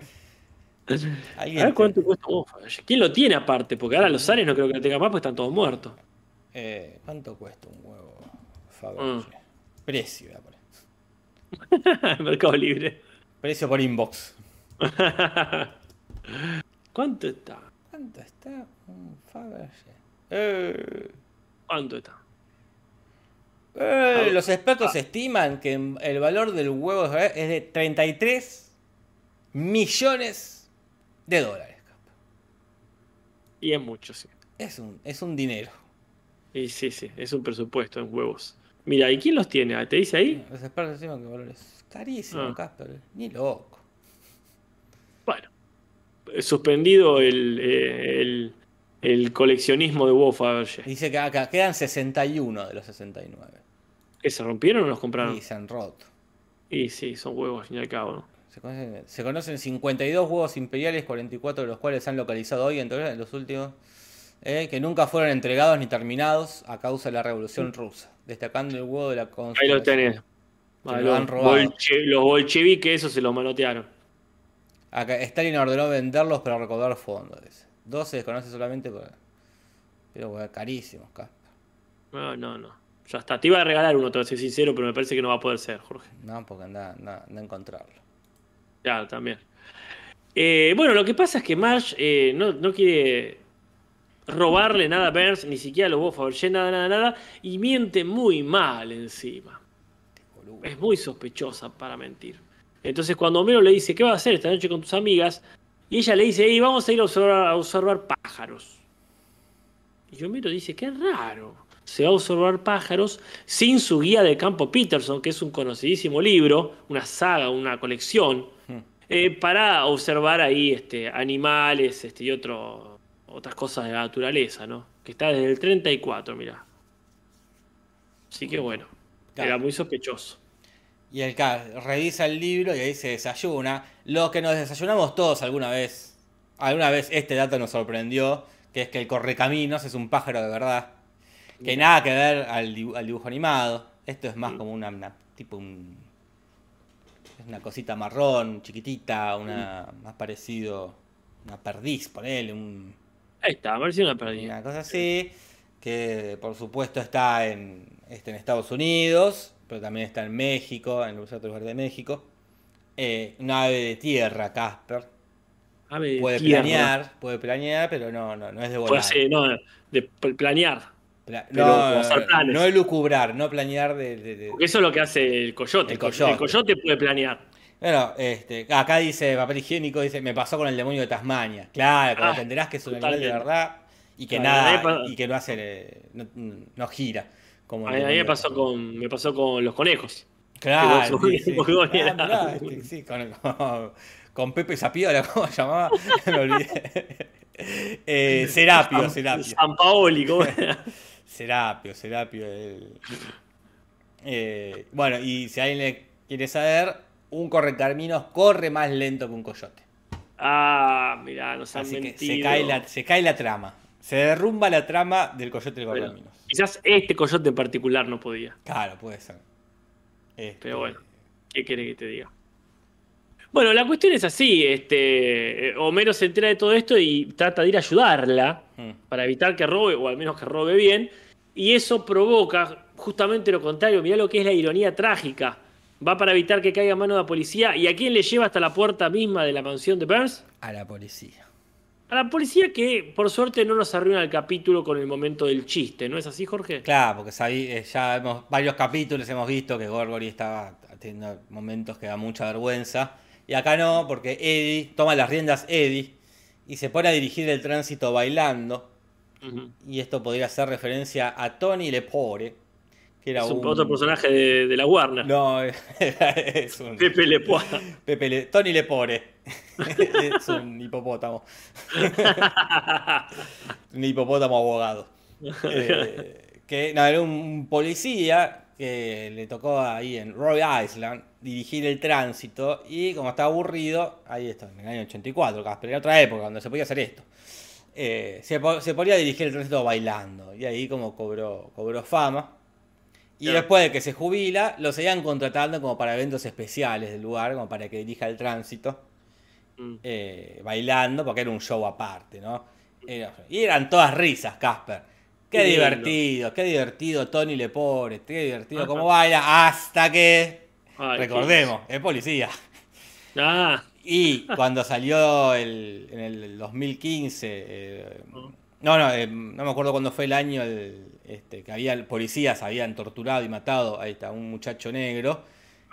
A
¿Alguien
ver cuánto cuesta. ¿Quién lo tiene aparte? Porque ahora los Ares no creo que lo tengan más, porque están todos muertos.
¿Cuánto cuesta un huevo Fabergé? Precio, voy a poner.
Mercado Libre.
Precio por inbox.
¿Cuánto está?
¿Cuánto está un Fabergé?
¿Cuánto está?
Los expertos estiman que el valor del huevo es de 33 millones de dólares.
Y es mucho, sí.
Es un dinero.
Y sí, sí, es un presupuesto en huevos. Mira, ¿y quién los tiene? ¿Te dice ahí?
Los expertos estiman que el valor es carísimo,
Ah.
Casper. Ni loco.
Bueno, suspendido el coleccionismo de huevos Fabergé.
Dice que acá quedan 61 de los 69.
¿Que se rompieron o los compraron?
Y se han roto.
Y sí, son huevos al fin y al cabo, ¿no?
Se conocen 52 huevos imperiales, 44 de los cuales se han localizado hoy, entonces los últimos, que nunca fueron entregados ni terminados a causa de la Revolución Rusa, destacando el huevo de la
Ahí
Constitución.
lo tenés.
Se lo han robado.
Los bolcheviques, esos se los manotearon.
Acá, Stalin ordenó venderlos para recaudar fondos. 12 se desconoce solamente, pero bueno, carísimos, Casper.
No. Ya está. Te iba a regalar uno, te voy a ser sincero, pero me parece que no va a poder ser, Jorge.
No, porque anda a encontrarlo.
Claro, también. Bueno, lo que pasa es que Marge no quiere robarle nada a Burns, ni siquiera a los Bob Fabergé, nada, y miente muy mal encima.
Boludo.
Es muy sospechosa para mentir. Entonces cuando Homero le dice, ¿qué vas a hacer esta noche con tus amigas? Y ella le dice, vamos a ir a observar pájaros. Y Homero dice, qué raro. Se va a observar pájaros sin su guía de campo Peterson, que es un conocidísimo libro, una saga, una colección, para observar ahí animales y otras cosas de la naturaleza, ¿no? Que está desde el 34, mirá. Así que bueno,
Claro.
era muy sospechoso.
Y el revisa el libro y ahí se desayuna. Lo que nos desayunamos todos alguna vez. Alguna vez este dato nos sorprendió. Que es que el correcaminos es un pájaro de verdad. Que nada que ver al dibujo animado. Esto es más como tipo es una cosita marrón, chiquitita, más parecido. Una perdiz, ponele,
Ahí está, me pareció una pérdida.
una cosa así. Que por supuesto está en Estados Unidos. Pero también está en México, en los otros lugares de México. Un ave de tierra, Casper.
Ave de
Puede
tierra.
planear, pero no es de
Puede
volar.
ser, no, de planear. Pero
No,
como hacer planes.
no lucubrar, no planear
Porque eso es lo que hace el coyote.
El coyote.
El coyote puede planear.
Bueno, acá dice papel higiénico, dice, me pasó con el demonio de Tasmania. Claro, cuando entenderás que es un animal de
totalmente.
verdad y que
Claro,
y que no hace, no gira. Como el
A mí
demonio
me
de
pasó
Tasmania.
me pasó con los conejos.
Claro, sí.
Porque vos
Ah,
eras
mirá, sí, con Pepe Sapiola, ¿cómo se llamaba? Me olvidé. Serapio.
San Paoli, ¿cómo era?
Serapio. Bueno, y si alguien le quiere saber, un correcaminos corre más lento que un coyote.
Ah, mirá, nos han
Así que
mentido.
se cae la trama. Se derrumba la trama del coyote del
Bueno,
correcaminos.
quizás este coyote en particular no podía.
Claro, puede ser.
Pero bueno, ¿qué quiere que te diga? Bueno, la cuestión es así, Homero se entera de todo esto y trata de ir a ayudarla para evitar que robe, o al menos que robe bien, y eso provoca justamente lo contrario. Mirá lo que es la ironía trágica. Va para evitar que caiga en manos de la policía, ¿y a quién le lleva hasta la puerta misma de la mansión de Burns?
A la policía.
A la policía, que por suerte no nos arruina el capítulo con el momento del chiste, ¿no es así, Jorge?
Claro, porque ya varios capítulos hemos visto que Gorgory estaba teniendo momentos que da mucha vergüenza. Y acá no, porque Eddie toma las riendas y se pone a dirigir el tránsito bailando. Y esto podría hacer referencia a Tony Lepore, que era
Es otro personaje de la Warner.
No, es un
Pepe Lepois.
Tony Lepore. Es un hipopótamo. Un hipopótamo abogado. Era un policía que le tocó ahí en Rhode Island dirigir el tránsito y como estaba aburrido, ahí está, en el año 84, Casper, era otra época donde se podía hacer esto. Se ponía a dirigir el tránsito bailando y ahí como cobró fama. Y después de que se jubila, lo seguían contratando como para eventos especiales del lugar, como para que dirija el tránsito, bailando, porque era un show aparte, ¿no? Y eran todas risas, Casper. Qué divertido Tony Lepore, qué divertido cómo baila, hasta que, recordemos, es policía. Y cuando salió en el 2015, no me acuerdo cuándo fue el año que policías habían torturado y matado a un muchacho negro.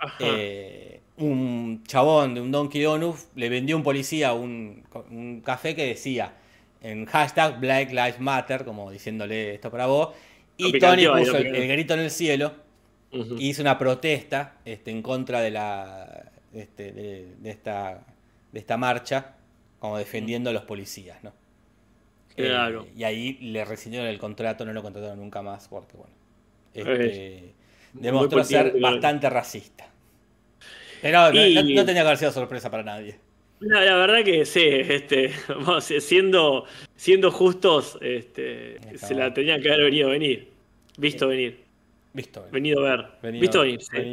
Un chabón de un Donkey Donut le vendió a un policía un café que decía en hashtag Black Lives Matter, como diciéndole esto para vos. Y Tony puso el grito en el cielo y hizo una protesta en contra de esta marcha, como defendiendo a los policías, ¿no?
Claro.
Y ahí le rescindieron el contrato, no lo contrataron nunca más, porque bueno, demostró ser bastante racista. Pero no tenía que haber sido sorpresa para nadie.
La verdad que sí, siendo justos, se la tenían que haber visto venir. Venido a ver. Visto venir. Sí.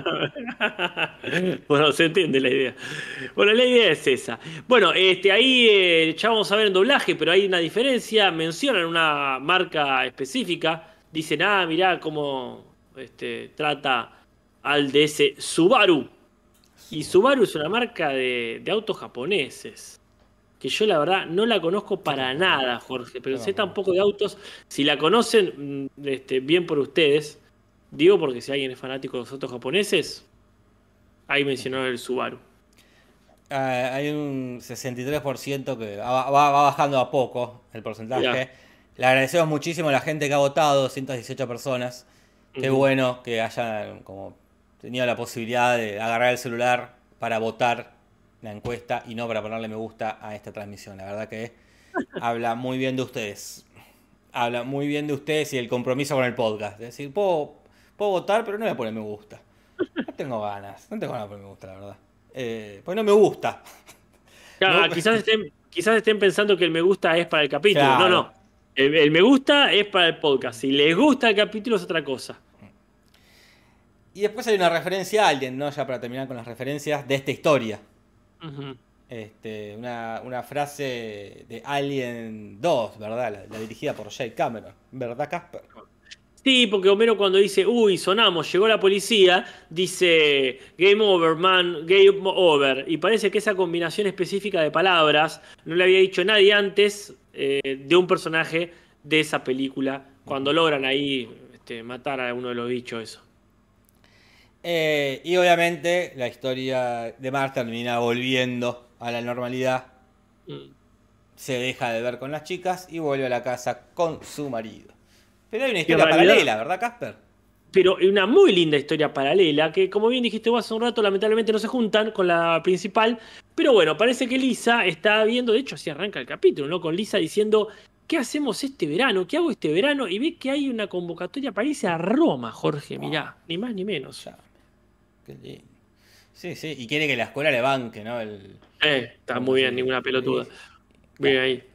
Bueno, se entiende la idea. Bueno, la idea es esa. Bueno, ahí ya vamos a ver en doblaje, pero hay una diferencia. Mencionan una marca específica. Dicen, mirá cómo trata al de ese Subaru. Y Subaru es una marca de autos japoneses. Que yo la verdad no la conozco para nada, Jorge, pero sé tampoco de autos. Si la conocen, bien por ustedes. Digo porque si alguien es fanático de los autos japoneses, ahí mencionaron el Subaru.
Hay un 63% que va bajando a poco el porcentaje.
Mirá.
Le agradecemos muchísimo a la gente que ha votado, 218 personas. Qué bueno que hayan como tenido la posibilidad de agarrar el celular para votar la encuesta y no para ponerle me gusta a esta transmisión. La verdad que habla muy bien de ustedes. Habla muy bien de ustedes y el compromiso con el podcast. Es decir, puedo votar, pero no voy a poner me gusta. No tengo ganas de poner me gusta, la verdad. Pues no me gusta.
Claro,
No.
quizás estén pensando que el me gusta es para el capítulo.
Claro.
No. El me gusta es para el podcast. Si les gusta el capítulo es otra cosa.
Y después hay una referencia a alguien, ¿no? Ya para terminar con las referencias de esta historia.
Ujú.
Una frase de Alien 2, ¿verdad? La dirigida por Jake Cameron. ¿Verdad, Casper?
Sí, porque Homero cuando dice, uy, sonamos, llegó la policía, dice, game over, man, game over. Y parece que esa combinación específica de palabras no le había dicho nadie antes de un personaje de esa película, cuando logran ahí matar a uno de los bichos, eso.
Y obviamente la historia de Mark termina volviendo a la normalidad. Se deja de ver con las chicas y vuelve a la casa con su marido. Pero hay una historia paralela, ¿verdad, Casper?
Pero una muy linda historia paralela, que como bien dijiste vos hace un rato, lamentablemente no se juntan con la principal. Pero bueno, parece que Lisa está viendo, de hecho así arranca el capítulo, ¿no? Con Lisa diciendo, ¿qué hacemos este verano? ¿Qué hago este verano? Y ve que hay una convocatoria para irse a Roma, Jorge, mirá, ni más ni menos.
Qué lindo. Sí, y quiere que la escuela le banque, ¿no?
Está muy bien, ninguna pelotuda. Bien ahí.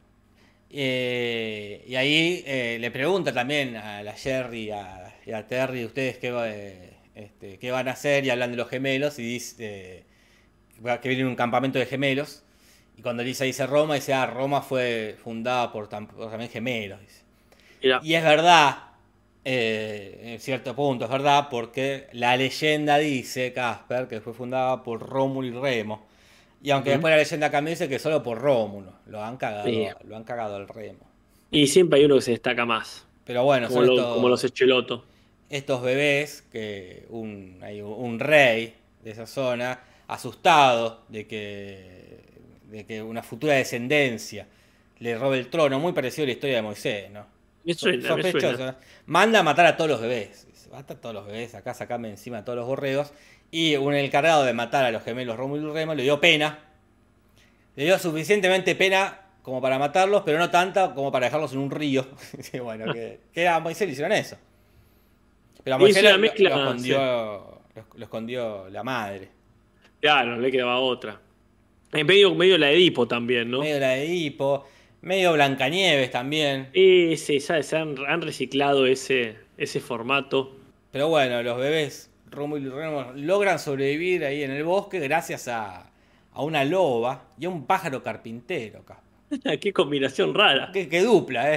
Y ahí le pregunta también a la Jerry y a Terry, ustedes qué van a hacer, y hablan de los gemelos, y dice que viene un campamento de gemelos. Y cuando Lisa dice Roma, dice, Roma fue fundada por también gemelos. Dice. Y es verdad, en cierto punto es verdad, porque la leyenda dice, Casper, que fue fundada por Rómulo y Remo. Y aunque después la leyenda cambia, dice que solo por Rómulo. Lo han cagado al Remo.
Y siempre hay uno que se destaca más.
Pero bueno,
como los Echeloto.
Estos bebés, que hay un rey de esa zona, asustado de que una futura descendencia le robe el trono, muy parecido a la historia de Moisés, ¿no?
Me suena.
Manda a matar a todos los bebés. Mata a todos los bebés, acá sacame encima a todos los borregos. Y un encargado de matar a los gemelos Rómulo y Remo le dio pena. Le dio suficientemente pena como para matarlos, pero no tanta como para dejarlos en un río. Bueno, que a Moisés le hicieron eso. Pero a Moisés lo escondió la madre.
Claro, no le quedaba otra. Medio la de Edipo también, ¿no?
Medio la de Edipo, medio Blancanieves también.
Sí, ¿sabes? Han reciclado ese formato.
Pero bueno, los bebés Rómulo y Remo logran sobrevivir ahí en el bosque gracias a una loba y a un pájaro carpintero.
Qué combinación rara.
Qué dupla,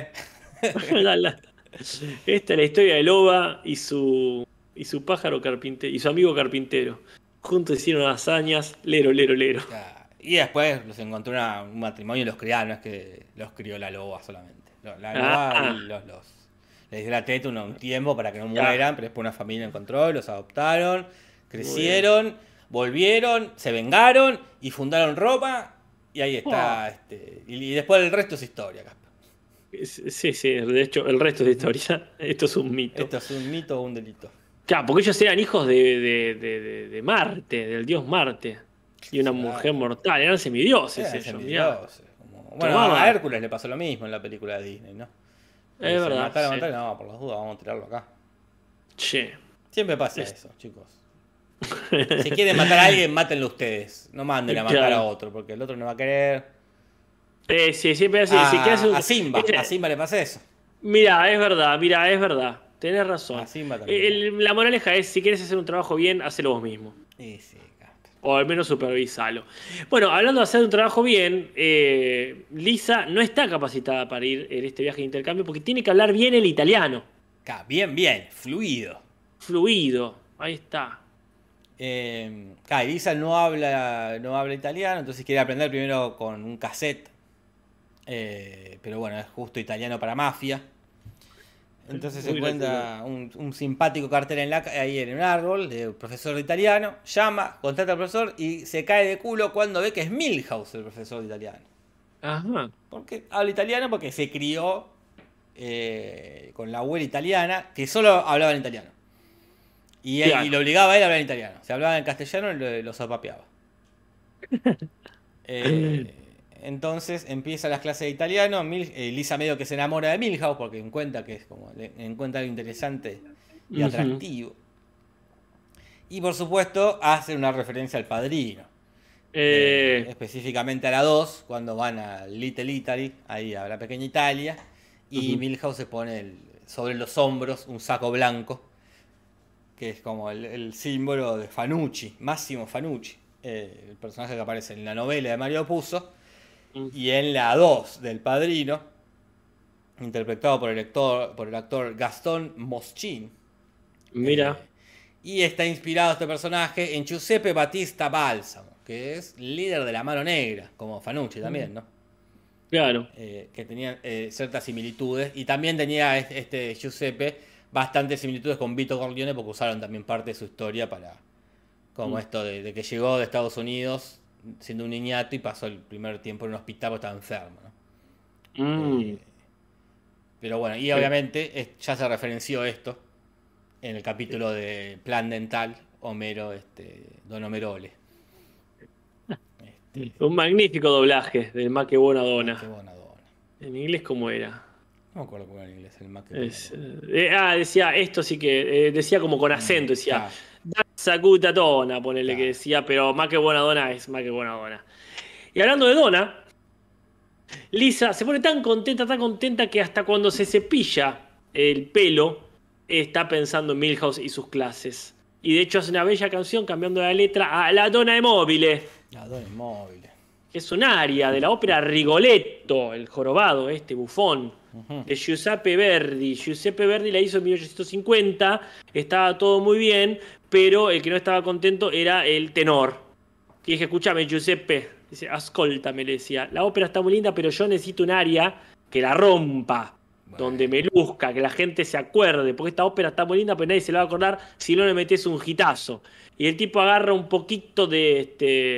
Esta es la historia de loba y su pájaro carpintero y su amigo carpintero. Juntos hicieron les lero.
Y después los encontró un matrimonio y los criaron, no es que los crió la loba solamente. La loba les dio la teta un tiempo para que no mueran, pero después una familia encontró, los adoptaron, crecieron, volvieron, se vengaron y fundaron Roma. Y ahí está. Y después el resto es historia, Casper.
Sí, de hecho, el resto es historia. Esto es un mito.
Esto es un mito o un delito.
Claro, porque ellos eran hijos de Marte, del dios Marte. Y una mujer mortal, eran semidioses ellos.
Bueno, a Hércules le pasó lo mismo en la película de Disney, ¿no?
Es verdad.
Matar, no, por las dudas, vamos a tirarlo acá.
Che.
Siempre pasa eso, chicos. Si quieren matar a alguien, mátenlo ustedes. No manden a matar a otro, porque el otro no va a querer.
Sí, siempre así.
A Simba le pasa eso.
Mirá, es verdad. Tenés razón.
A Simba también.
La moraleja es, si quieres hacer un trabajo bien, hacelo vos mismo.
Sí.
O al menos supervisalo. Bueno, hablando de hacer un trabajo bien, Lisa no está capacitada para ir en este viaje de intercambio porque tiene que hablar bien el italiano.
Bien, fluido.
Fluido, ahí está.
Lisa no habla italiano, entonces quiere aprender primero con un cassette. Pero bueno, es justo italiano para mafia. Entonces se
Muy
encuentra un simpático cartel ahí en un árbol de profesor de italiano. Llama, contrata al profesor y se cae de culo cuando ve que es Milhouse el profesor de italiano.
Ajá.
Porque habla italiano porque se crió con la abuela italiana que solo hablaba en italiano.
Claro.
Y lo obligaba a él a hablar en italiano. Si hablaba en castellano, lo zapapeaba. Entonces empieza las clases de italiano. Lisa medio que se enamora de Milhouse porque encuentra que es como encuentra algo interesante y atractivo. Y por supuesto hace una referencia al Padrino. Específicamente a la 2, cuando van a Little Italy, ahí a la pequeña Italia. Y Milhouse se pone sobre los hombros un saco blanco, que es como el símbolo de Fanucci, Massimo Fanucci, el personaje que aparece en la novela de Mario Puzo. Y en la 2 del Padrino, interpretado por el actor Gastón Moschin.
Mira.
Y está inspirado este personaje en Giuseppe Battista Balsamo, que es líder de la Mano Negra, como Fanucci también, ¿no?
Claro.
Que tenía ciertas similitudes. Y también tenía este Giuseppe bastantes similitudes con Vito Corleone, porque usaron también parte de su historia para... Como esto de que llegó de Estados Unidos siendo un niñato y pasó el primer tiempo en un hospital porque estaba enfermo, ¿no? Pero bueno, y obviamente ya se referenció esto en el capítulo de Plan Dental, Don Omerole.
Un magnífico doblaje del Ma que buena dona.
Qué buena dona.
En inglés, ¿cómo era?
No me acuerdo cómo era en inglés el Ma que buena dona.
Decía esto sí que decía como con acento, decía
Claro.
That's a good dona, ponele
Claro.
que decía, pero Ma que buena dona es Ma que buena dona. Y hablando de dona, Lisa se pone tan contenta que hasta cuando se cepilla el pelo está pensando en Milhouse y sus clases. Y de hecho hace una bella canción cambiando la letra a La Donna de Mobile,
La dona inmóvil.
que es un aria de la ópera Rigoletto, el jorobado, bufón, de Giuseppe Verdi. Giuseppe Verdi la hizo en 1850, estaba todo muy bien, pero el que no estaba contento era el tenor. Y dije, escúchame, Giuseppe, dice, ascóltame, le decía, la ópera está muy linda, pero yo necesito un aria que la rompa, donde me luzca, que la gente se acuerde, porque esta ópera está muy linda, pero nadie se la va a acordar si no le metes un hitazo. Y el tipo agarra un poquito de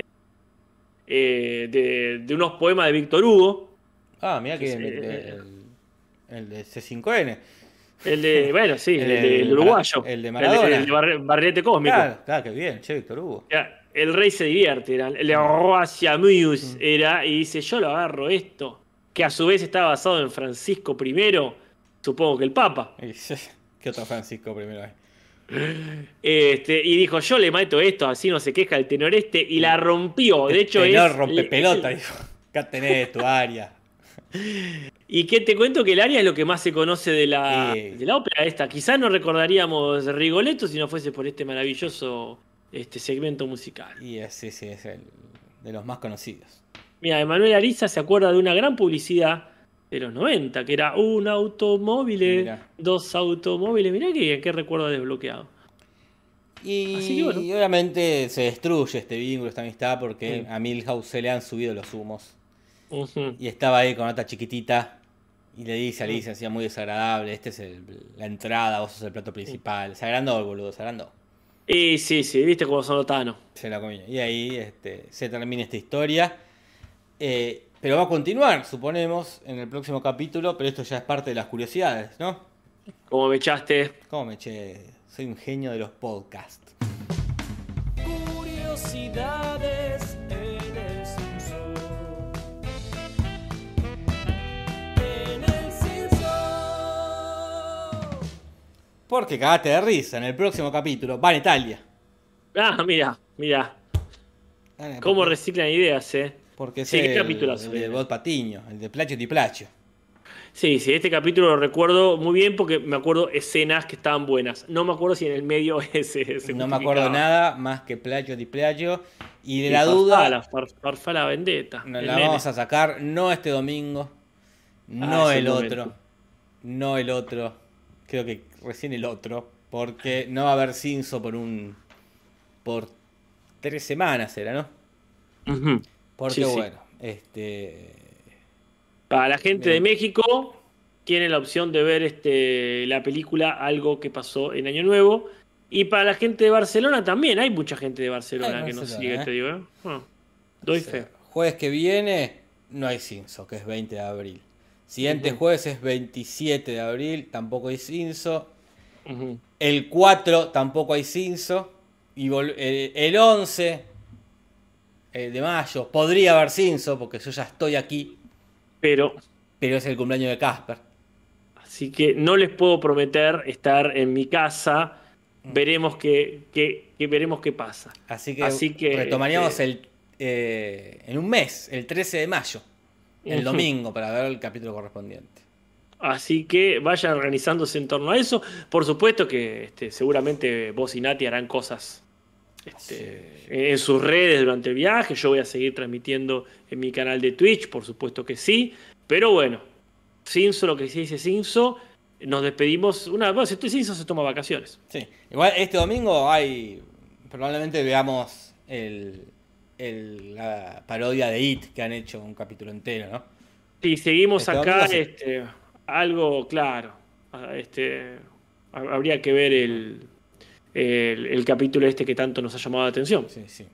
unos poemas de Víctor Hugo.
Ah, mirá que el de C5N.
El de, bueno, sí, el uruguayo.
El de Maradona.
El de Barrilete Cósmico.
Claro, qué bien, che, Víctor Hugo.
El rey se divierte, era. El de Roi s'amuse era, y dice, yo lo agarro esto, que a su vez está basado en Francisco I, supongo que el Papa.
¿Qué otro Francisco primero hay?
Y dijo, yo le meto esto, así no se queja el tenor y la rompió. De hecho,
tenor rompe pelota, dijo. Acá tenés tu área.
Y que te cuento que el área es lo que más se conoce de la ópera esta. Quizás no recordaríamos Rigoletto si no fuese por este maravilloso segmento musical.
Y sí, es el de los más conocidos.
Mira, Emanuel Ariza se acuerda de una gran publicidad de los 90, que era un automóvil, dos automóviles. Mirá qué recuerdo desbloqueado.
Y obviamente se destruye este vínculo, esta amistad, porque a Milhouse se le han subido los humos. Y estaba ahí con otra chiquitita y le dice a Alicia, decía muy desagradable, esta es la entrada, vos sos el plato principal. Se agrandó el boludo, se agrandó.
Y sí, viste cómo son Otano.
Se la comió. Y ahí se termina esta historia. Pero va a continuar, suponemos, en el próximo capítulo, pero esto ya es parte de las curiosidades, ¿no?
¿Cómo me echaste?
¿Cómo me eché? Soy un genio de los podcasts.
Curiosidades en el Simpson.
Porque cagaste de risa, en el próximo capítulo van a Italia.
Ah, mira. ¿Cómo reciclan ideas,
Porque es
¿qué capítulo
el de Bob Patiño, el de Placio di Placio.
Sí, este capítulo lo recuerdo muy bien porque me acuerdo escenas que estaban buenas. No me acuerdo si en el medio ese
No me acuerdo nada más que Placio di Placio. Y de la
Farfalla,
duda,
Farfalla Vendetta.
nos la vamos a sacar no este domingo, no el otro, no el otro, creo que recién el otro, porque no va a haber Cinso por un por 3 semanas, era, ¿no?
Ujú.
Porque
Sí, sí.
bueno,
Para la gente de
bien.
México, tiene la opción de ver la película Algo que pasó en Año Nuevo. Y para la gente de Barcelona también, hay mucha gente de
Ay,
Barcelona que nos sigue,
Barcelona,
te
¿eh?
digo, ¿eh?
O
Doy
sea,
fe.
jueves que viene no hay Cinso, que es 20 de abril. Siguiente
Ujú,
jueves es 27 de abril, tampoco hay Cinso.
ujú.
El 4 tampoco hay Cinso. Y el 11 de mayo podría haber Cinso, porque yo ya estoy aquí,
Pero,
pero es el cumpleaños de Casper.
así que no les puedo prometer estar en mi casa. Veremos veremos qué pasa.
Así que
Así que,
retomaríamos en un mes, el 13 de mayo, el
ujú.
domingo, para ver el capítulo correspondiente.
Así que vayan organizándose en torno a eso. Por supuesto que seguramente vos y Nati harán cosas
Sí.
en sus redes durante el viaje. Yo voy a seguir transmitiendo en mi canal de Twitch, por supuesto que sí. Pero bueno, Cinso, lo que se dice Cinso, nos despedimos. Bueno, si estoy Cinso se toma vacaciones.
Sí. Igual este domingo probablemente veamos la parodia de It, que han hecho un capítulo entero, ¿no?
Si seguimos
Este domingo
acá,
sí.
algo claro. Habría que ver el capítulo que tanto nos ha llamado la atención.
Sí, sí.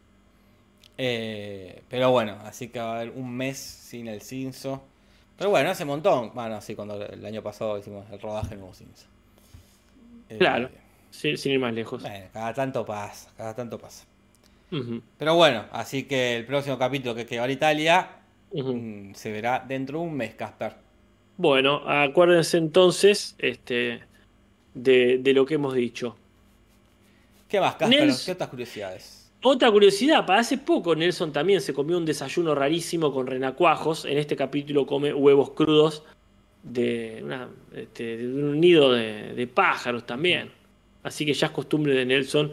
Pero bueno, así que va a haber un mes sin el Cinso. Pero bueno, hace un montón. Bueno, sí, cuando el año pasado hicimos el rodaje nuevo Cinso.
Claro,
Eh,
sin ir más lejos.
bueno, cada tanto pasa, cada tanto pasa.
Ujú,
Pero bueno, así que el próximo capítulo que va a Italia
ujú.
se verá dentro de un mes, Casper.
Bueno, acuérdense entonces de lo que hemos dicho.
¿Qué más, Casper? ¿Qué
Nels,
otras curiosidades?
otra curiosidad, para hace poco Nelson también se comió un desayuno rarísimo con renacuajos. En este capítulo come huevos crudos de un nido de pájaros
Ujú.
también. Así que ya es costumbre de Nelson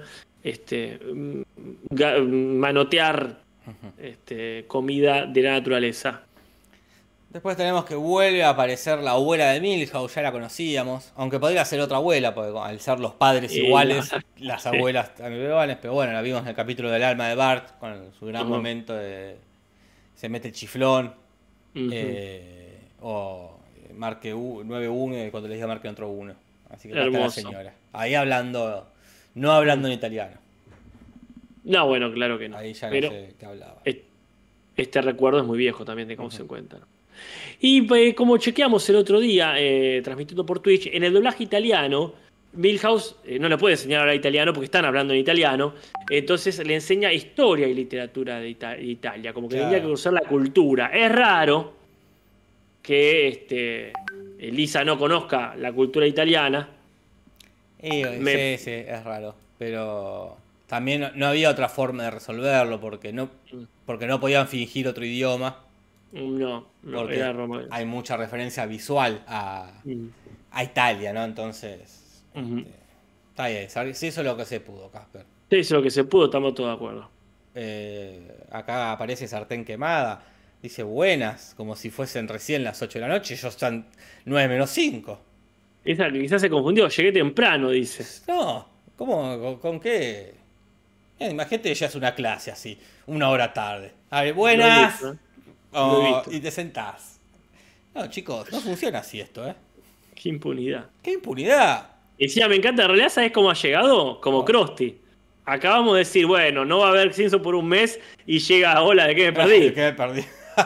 manotear comida de la naturaleza.
Después tenemos que vuelve a aparecer la abuela de Milhouse, ya la conocíamos. Aunque podría ser otra abuela, porque al ser los padres iguales,
Nada.
las
Sí.
abuelas también iguales. Pero bueno, la vimos en el capítulo del alma de Bart, con su gran
Ujú,
momento de se mete el chiflón.
ujú.
O marque 9-1 y cuando le diga marque otro 1. Así que acá está la
Hermoso.
señora. Ahí hablando, no hablando
Mm.
en italiano.
No, bueno, claro que no.
Ahí ya no
Pero
sé qué hablaba.
es- este recuerdo es muy viejo también, tengamos
Ujú.
en cuenta, ¿no? Y como chequeamos el otro día, transmitiendo por Twitch, en el doblaje italiano, Milhouse no le puede enseñar a hablar italiano porque están hablando en italiano, entonces le enseña historia y literatura de Italia, como que tendría que
Claro.
usar la cultura. Es raro que Lisa no conozca la cultura italiana. Me,
Sí, sí, es raro. Pero también no había otra forma de resolverlo porque no podían fingir otro idioma.
no, era
Porque
Roma.
hay mucha referencia visual
Mm,
a Italia, ¿no? Entonces,
ujú.
está bien. Sí, eso es lo que se pudo, Casper.
Sí, eso es lo que se pudo, estamos todos de acuerdo.
Acá aparece Sartén Quemada. Dice buenas, como si fuesen recién las 8 de la noche. Ellos están 9 menos 5.
Esa que quizás se confundió, llegué temprano, dice.
No, ¿cómo? ¿Con qué? Imagínate, ya es una clase así, 1 hora tarde. A ver,
Lo he visto,
buenas.
¿eh? Lo he
Oh,
visto.
y te sentás. No, chicos, no funciona así esto, ¿eh?
Qué impunidad.
¡Qué impunidad!
Y encima me encanta, en realidad, ¿sabes cómo ha llegado? Como
Oh.
Krusty. Acabamos de decir, bueno, no va a haber Simpson por un mes y llega, hola, ¿de qué me
Ay,
perdí?
que me perdí.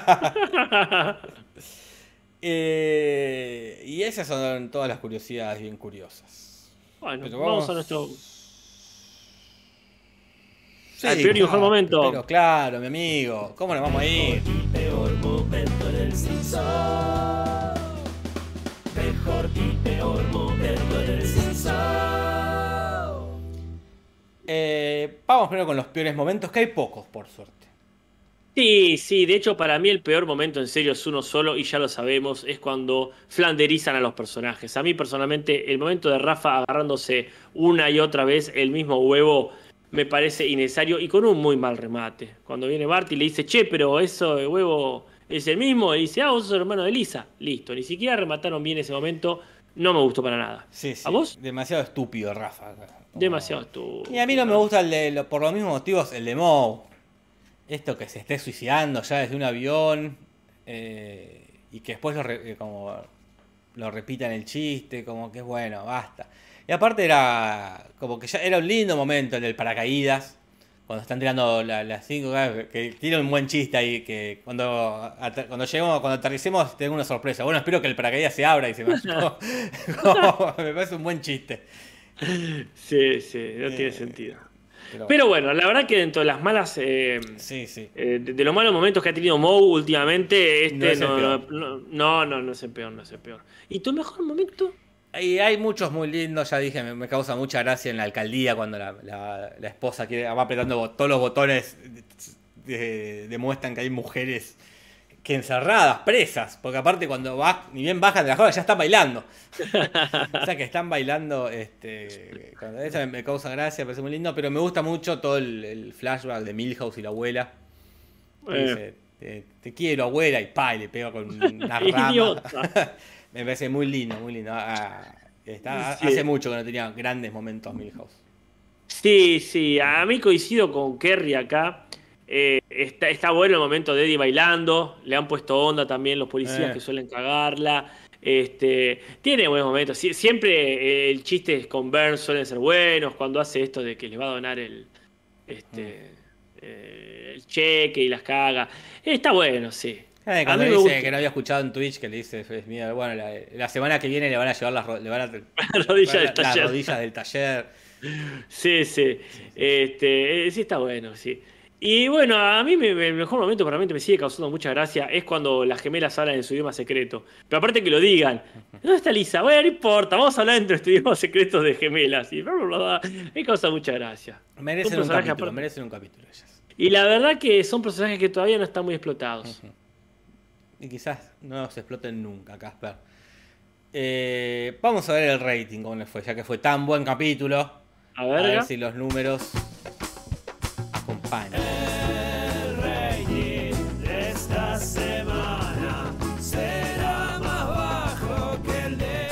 Y esas son todas las curiosidades bien curiosas.
Bueno,
Pero
vamos a
vamos.
nuestro. Al
Sí,
peor y mejor
claro,
momento.
pero claro, mi amigo. ¿Cómo nos vamos a ir?
Y peor momento del Simpson. Mejor y peor momento del Simpson.
Vamos primero con los peores momentos, que hay pocos, por suerte.
Sí, sí, de hecho para mí el peor momento en serio es uno solo y ya lo sabemos, es cuando flanderizan a los personajes. A mí personalmente el momento de Rafa agarrándose una y otra vez el mismo huevo me parece innecesario y con un muy mal remate. Cuando viene Bart y le dice, che, pero eso de huevo es el mismo, y dice, vos sos hermano de Lisa. Listo, ni siquiera remataron bien ese momento, no me gustó para nada.
Sí, sí.
¿A vos?
Demasiado estúpido, Rafa.
Demasiado tú.
Y a mí no me gusta por los mismos motivos el de Moe. Esto que se esté suicidando ya desde un avión. Y que después como lo repitan el chiste. Como que es bueno, basta. Y aparte era como que ya era un lindo momento el del paracaídas. Cuando están tirando las 5, que tiene un buen chiste ahí. Que cuando aterricemos, tengo una sorpresa. Bueno, espero que el paracaídas se abra y se me me parece un buen chiste.
Sí, no tiene sentido. Pero bueno, la verdad que dentro de las malas.
Sí.
De los malos momentos que ha tenido Moe últimamente,
No es el peor.
no es el peor, no es el peor. ¿Y tu mejor momento?
Y hay muchos muy lindos, ya dije, me causa mucha gracia en la alcaldía cuando la esposa va apretando todos los botones, demuestran que hay mujeres que encerradas, presas, porque aparte cuando ni bien bajan de la joda ya están bailando. O sea que están bailando, eso me causa gracia, me parece muy lindo, pero me gusta mucho todo el flashback de Milhouse y la abuela. Que dice, te quiero abuela, y y le pega con una rama.
Idiota.
Me parece muy lindo, muy lindo.
Sí.
Hace mucho que no tenía grandes momentos Milhouse.
Sí, a mí coincido con Kerry acá. Está bueno el momento de Eddie bailando. Le han puesto onda también los policías que suelen cagarla. Tiene buenos momentos. Siempre el chiste con Burns suelen ser buenos. Cuando hace esto de que le va a donar el cheque y las caga. Está bueno, sí.
Cuando dice que no había escuchado en Twitch, que le dice, bueno, la semana que viene le van a llevar las rodillas del taller.
Sí. Sí, está bueno, sí. Y bueno, a mí el mejor momento para mí me sigue causando mucha gracia es cuando las gemelas hablan en su idioma secreto. Pero aparte que lo digan, ¿dónde está Lisa? Bueno, no importa, vamos a hablar entre nuestros idiomas secretos de gemelas. Y me causa mucha gracia.
Merecen un capítulo ellas.
Y la verdad que son personajes que todavía no están muy explotados.
Y quizás no se exploten nunca, Casper. Vamos a ver el rating, cómo les fue, ya que fue tan buen capítulo.
A ver
si los números acompañan.
El rating de esta semana será más bajo que el de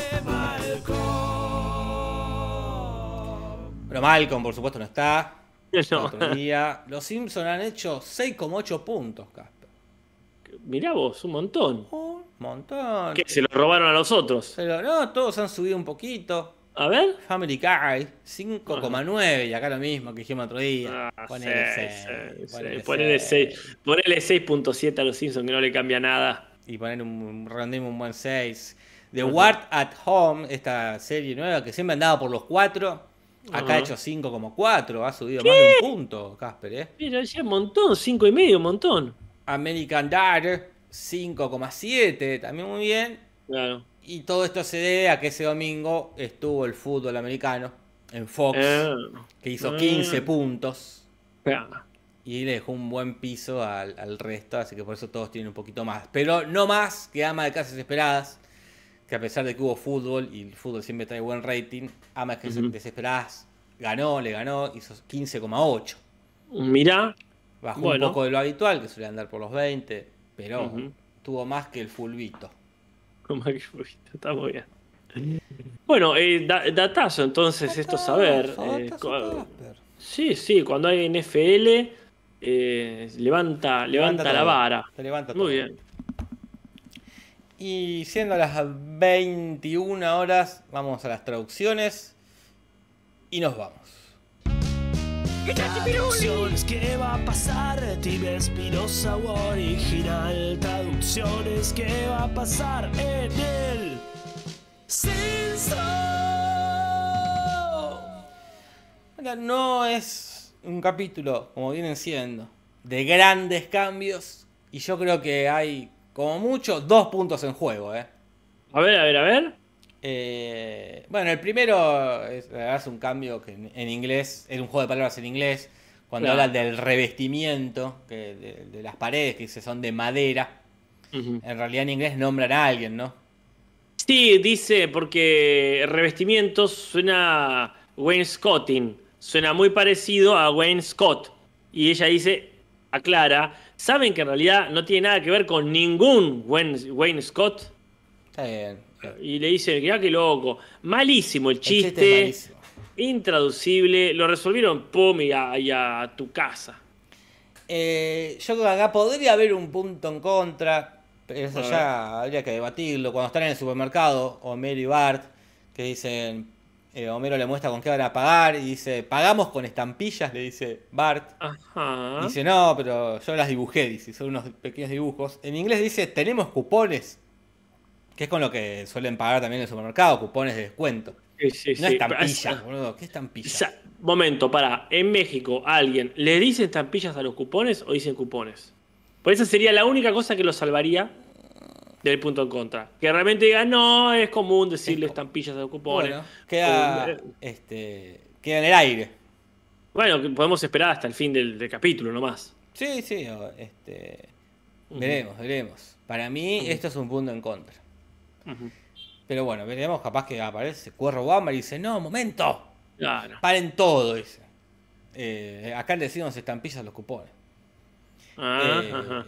Malcolm.
Pero Malcolm, por supuesto, no está.
No.
Otro día. Los Simpsons han hecho 6,8 puntos, Casper.
Mirá vos, un montón.
Un montón.
¿Qué? ¿Se lo robaron a los otros?
Pero no, todos han subido un poquito.
A ver.
Family Guy, 5,9. Y acá lo mismo que dijimos otro día.
Ponele 6.7 a los Simpsons, que no le cambia nada.
Y poner un buen 6. The Ward at Home, esta serie nueva que siempre andaba por los 4. Acá ha hecho 5,4. Ha subido más de un punto, Casper,
Mira, ya un montón, 5,5, un montón.
American Dad, 5,7, también muy bien.
Claro.
Y todo esto se debe a que ese domingo estuvo el fútbol americano en Fox, que hizo 15 puntos. Y le dejó un buen piso al resto, así que por eso todos tienen un poquito más. Pero no más que Ama de Casas Desesperadas, que a pesar de que hubo fútbol, y el fútbol siempre trae buen rating, Ama de Casas Desesperadas le ganó, hizo 15,8.
Mirá.
Bajó un poco de lo habitual, que suele andar por los 20, pero tuvo más que el fulbito.
Más que el fulbito, está muy bien. Bueno, datazo entonces, esto saber. Sí, cuando hay NFL, levanta la vara.
Te levanta
muy
todo.
bien.
Y siendo las 21 horas, vamos a las traducciones y nos vamos.
Traducciones, ¿qué va a pasar? Tibia Espinosa original. Traducciones, ¿qué va a pasar en el Simpson?
No es un capítulo, como vienen siendo, de grandes cambios. Y yo creo que hay, como mucho, 2 puntos en juego,
A ver.
Bueno, el primero es un cambio que en inglés, es un juego de palabras en inglés, cuando hablan del revestimiento de las paredes, que son de madera. En realidad en inglés nombran a alguien, ¿no?
Sí, dice, porque revestimientos suena wainscoting, suena muy parecido a Wayne Scott. Y ella dice, aclara, ¿saben que en realidad no tiene nada que ver con ningún Wayne Scott?
Está bien.
Y le dice, mirá qué loco. Malísimo el
El chiste es
chiste.
malísimo.
Intraducible. Lo resolvieron, pum, y a tu casa.
Yo creo que acá podría haber un punto en contra, pero eso
A ver.
ya habría que debatirlo. Cuando están en el supermercado, Homero y Bart, que dicen, Homero le muestra con qué van a pagar y dice, pagamos con estampillas, le dice Bart.
Ajá.
Dice, no, pero yo las dibujé, dice, son unos pequeños dibujos. En inglés dice, tenemos cupones, que es con lo que suelen pagar también en el supermercado, cupones de descuento.
Sí, sí,
No
sí.
estampillas, boludo, ¿qué estampillas?
Momento, para. En México, ¿alguien le dice estampillas a los cupones o dicen cupones? Pues esa sería la única cosa que lo salvaría del punto en contra. Que realmente digan, no, es común decirle estampillas a los cupones.
Bueno, queda en el aire.
Bueno, que podemos esperar hasta el fin del capítulo nomás.
Sí, sí, veremos. Para mí esto es un punto en contra.
Ujú.
Pero bueno, veremos, capaz que aparece Cuervo Bamba y dice, no, momento,
Claro.
paren todo, dice. Acá le decimos estampillas los cupones.
Ajá.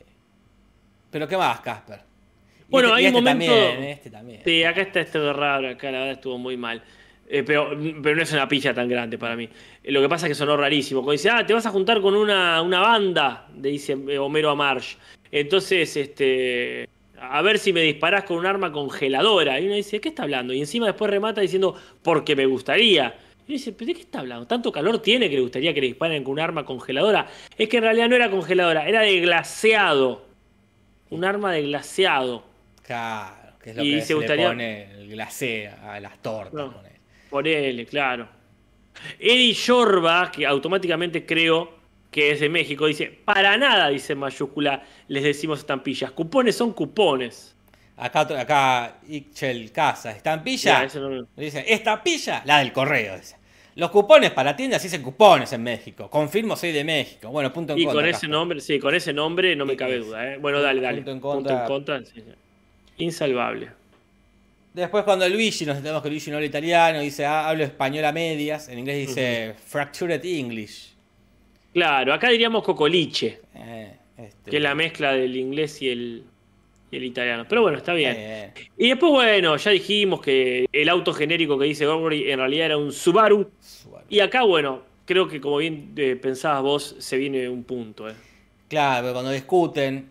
Pero ¿qué más, Casper?
Bueno, hay un momento.
Este también.
Sí, acá está esto raro, acá la verdad estuvo muy mal. Pero no es una pilla tan grande para mí. Lo que pasa es que sonó rarísimo. Cuando dice, te vas a juntar con una banda, le dice Homero a Marge. Entonces, a ver si me disparás con un arma congeladora. Y uno dice, ¿qué está hablando? Y encima después remata diciendo, porque me gustaría. Y uno dice, ¿pero de qué está hablando? ¿Tanto calor tiene que le gustaría que le disparen con un arma congeladora? Es que en realidad no era congeladora, era de glaseado. Un arma de glaseado.
Claro, que es lo
Y
que
se
se le
gustaría-
pone el glacé a las tortas.
No,
Ponele.
ponele, claro. Eddie Yorba, que automáticamente creo que es de México, dice, para nada, dice en mayúscula, les decimos estampillas. Cupones son cupones.
Acá Ixchel Casa,
Ya,
estampilla.
eso no-
Dice, estampilla, la del correo, dice. Los cupones para tiendas dicen cupones en México. Confirmo, soy de México. Bueno, punto en
Y
contra.
con ese
Casper.
nombre, sí, con ese nombre no me cabe duda, ¿eh? Bueno, dale.
Punto en contra.
Sí, sí. Insalvable.
Después cuando Luigi, nos enteramos que Luigi no habla italiano, dice, hablo español a medias. En inglés dice, fractured English.
Claro, acá diríamos cocoliche,
Eh,
que es la mezcla del inglés y el italiano. Pero bueno, está bien.
eh,
Y después, bueno, ya dijimos que el auto genérico que dice Gorgory en realidad era un Subaru. Y acá, bueno, creo que como bien pensabas vos, se viene un punto.
Claro, pero cuando discuten,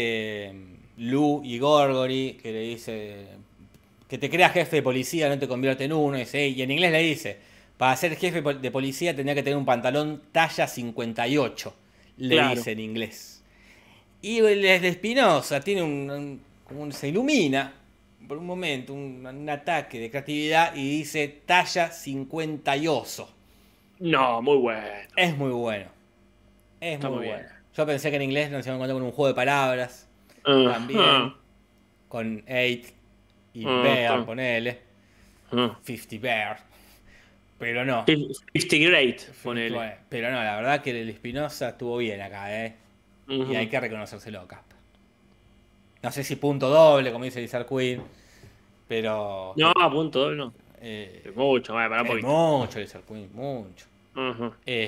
Lu y Gorgory, que le dice que te creas jefe de policía, no te convierte en uno, y en inglés le dice, para ser jefe de policía tendría que tener un pantalón talla 58, le
Claro.
dice en inglés. Y el de Espinosa tiene como se ilumina por un momento, un ataque de creatividad y dice talla 58.
No, muy bueno.
Es muy bueno. Es
Está
muy
muy
bueno.
bien.
Yo pensé que en inglés nos íbamos a encontrar con un juego de palabras.
Ah,
También. Con 8 y Bear, ponele. 50 Bear. Pero no.
50 Great, ponele.
Bueno, pero no, la verdad que el Espinosa estuvo bien acá, ¿eh?
Ujú.
Y hay que reconocérselo, Casper. No sé si punto doble, como dice Lizard Queen. Pero.
No, a punto doble no.
Es
Mucho, para un poquito.
mucho Lizard Queen, mucho.
Ujú.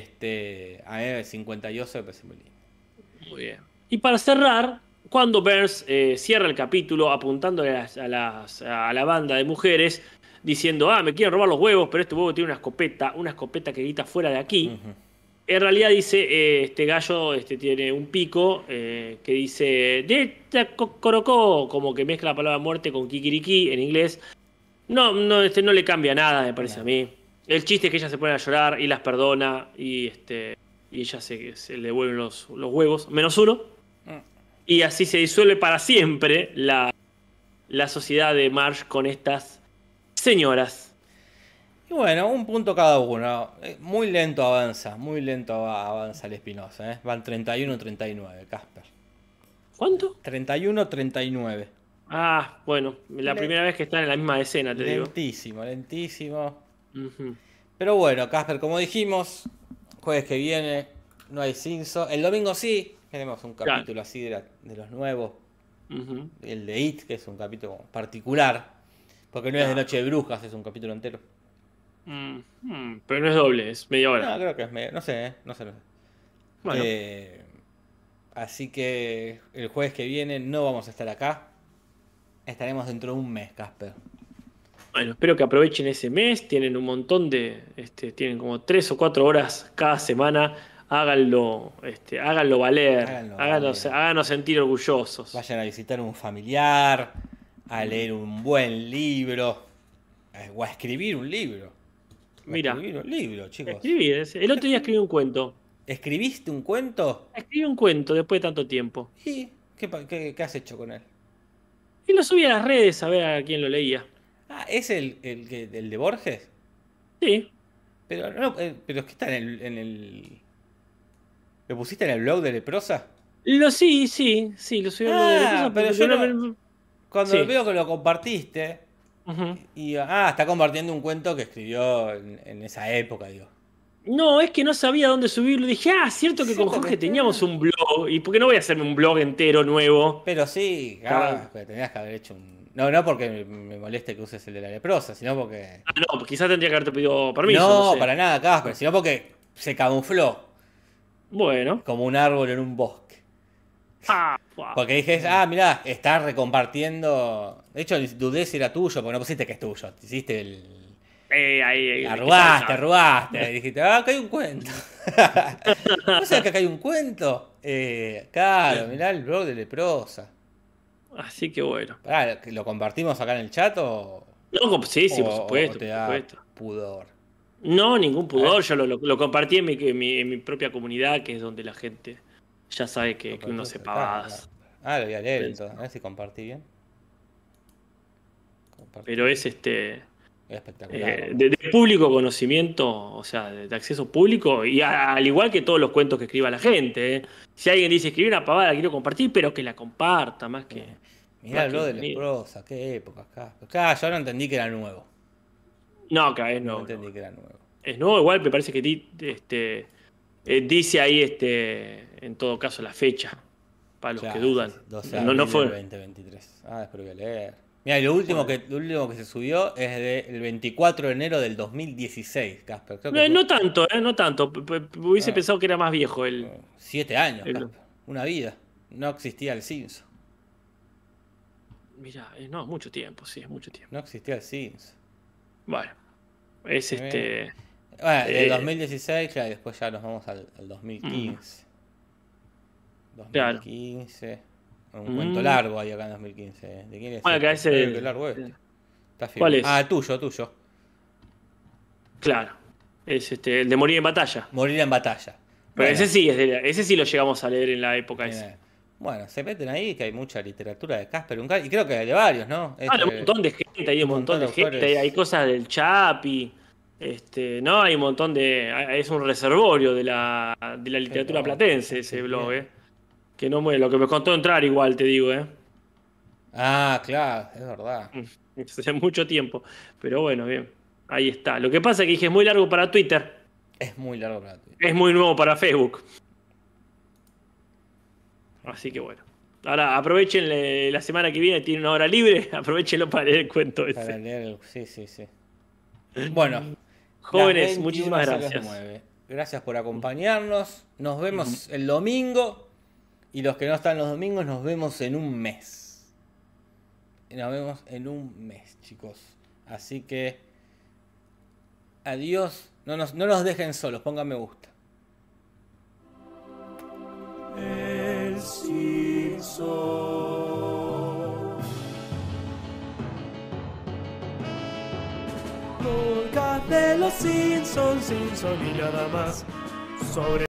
A mí el 58 me parece muy lindo.
Muy bien. Y para cerrar, cuando Burns cierra el capítulo apuntándole a la banda de mujeres, diciendo, me quieren robar los huevos, pero este huevo tiene una escopeta que grita fuera de aquí.
Ujú.
En realidad dice, este gallo tiene un pico que dice, de cocorocó, como que mezcla la palabra muerte con kikiriki en inglés. No, no le cambia nada, me parece a mí. El chiste es que ella se pone a llorar y las perdona y ella se le devuelven los huevos, menos uno. Y así se disuelve para siempre la sociedad de Marge con estas señoras.
Y bueno, un punto cada uno. Muy lento avanza el Espinosa. Van 31-39, Casper.
¿Cuánto?
31-39.
Ah, bueno, la primera vez que están en la misma escena, te digo.
Lentísimo.
Ujú.
Pero bueno, Casper, como dijimos, jueves que viene no hay Simpson. El domingo sí, tenemos un capítulo así de los nuevos.
Ujú.
El de It, que es un capítulo particular. Porque no es de Noche de Brujas, es un capítulo entero.
Pero no es doble, es media hora.
No, creo que es medio. No sé.
Bueno.
Así que el jueves que viene no vamos a estar acá. Estaremos dentro de un mes, Casper.
Bueno, espero que aprovechen ese mes. Tienen un montón de. Tienen como 3 o 4 horas cada semana. Háganlo valer. Háganos sentir orgullosos.
Vayan a visitar un familiar, a leer un buen libro, o a escribir un libro.
Mira.
Escribir un libro, chicos.
El otro día escribí un cuento.
¿Escribiste un cuento?
Escribí un cuento después de tanto tiempo.
¿Y qué has hecho con él?
Y lo subí a las redes a ver a quién lo leía.
Ah, ¿es el de Borges?
Sí.
Pero no, pero es que está en el. ¿Lo pusiste en el blog de Leprosa?
Sí, lo subí a lo de Leprosa,
pero yo cuando veo que lo compartiste.
Uh-huh.
Y está compartiendo un cuento que escribió en esa época, digo.
No, es que no sabía dónde subirlo. Dije, cierto que con Jorge teníamos un blog. ¿Y por qué no voy a hacerme un blog entero nuevo?
Pero sí, pero tenías que haber hecho un. No porque me moleste que uses el de la Leprosa, sino porque.
No, quizás tendría que haberte pedido permiso.
No,
no sé.
para nada, Casper, sino porque se camufló.
Bueno.
Como un árbol en un bosque. Porque dije, mirá, está recompartiendo. De hecho, dudé si era tuyo, porque no pusiste que es tuyo. Hiciste el. Arrugaste. Dijiste, acá hay un cuento. ¿No sabes que acá hay un cuento? Claro, mirá el blog de Leprosa.
Así que bueno.
¿Lo compartimos acá en el chat o.?
No, sí, por supuesto.
¿O te da pudor?
No, ningún pudor. Yo lo compartí en mi propia comunidad, que es donde la gente ya sabe que uno hace pavadas.
Lo voy a leer entonces. A ver si compartí bien.
Pero es
espectacular.
de público conocimiento, o sea, de acceso público, y al igual que todos los cuentos que escriba la gente. Si alguien dice escribí una pavada, la quiero compartir, pero que la comparta, más que.
Mirá lo de Leprosa, qué época acá. Claro, yo no entendí que era nuevo.
No, cada vez no.
No entendí que era nuevo.
Es nuevo, igual me parece que dice ahí en todo caso la fecha, para los que dudan.
12 de abril del 2023. Después voy a leer. Mira, lo último que se subió es del 24 de enero del 2016, Casper.
No tanto. Hubiese pensado que era más viejo.
7 años, Casper. Una vida. No existía el Simpson.
Mira, no, mucho tiempo, sí, es mucho tiempo.
No existía el Simpson.
Bueno, es
Bueno, el 2016, claro, y después ya nos vamos al 2015. 2015. Claro. Un cuento largo ahí acá en 2015. ¿De quién es?
Bueno, que ese
largo este.
¿Cuál es?
Tuyo.
Claro. Es el de Morir en Batalla.
Morir en Batalla.
Pero ese sí lo llegamos a leer en la época esa.
Bueno, se meten ahí que hay mucha literatura de Casper Uncal, y creo que de varios, ¿no?
Hay un montón de gente, hay un montón de gente, hay cosas del Chapi, no, hay un montón de. Es un reservorio de la literatura platense ese blog, que no muere, lo que me contó entrar igual, te digo,
Claro, es verdad.
Hace mucho tiempo, pero bueno, bien, ahí está. Lo que pasa es que dije, es muy largo para Twitter.
Es muy largo para Twitter.
Es muy nuevo para Facebook. Así que bueno. Ahora aprovechen la semana que viene, tienen una hora libre, aprovechenlo para leer el cuento ese.
Para leer sí. Bueno,
jóvenes, muchísimas gracias.
Gracias por acompañarnos. Nos vemos el domingo. Y los que no están los domingos, nos vemos en un mes. Nos vemos en un mes, chicos. Así que adiós. No nos dejen solos, pongan me gusta.
El Simpson. Podcast de los Simpsons y nada más. Sobre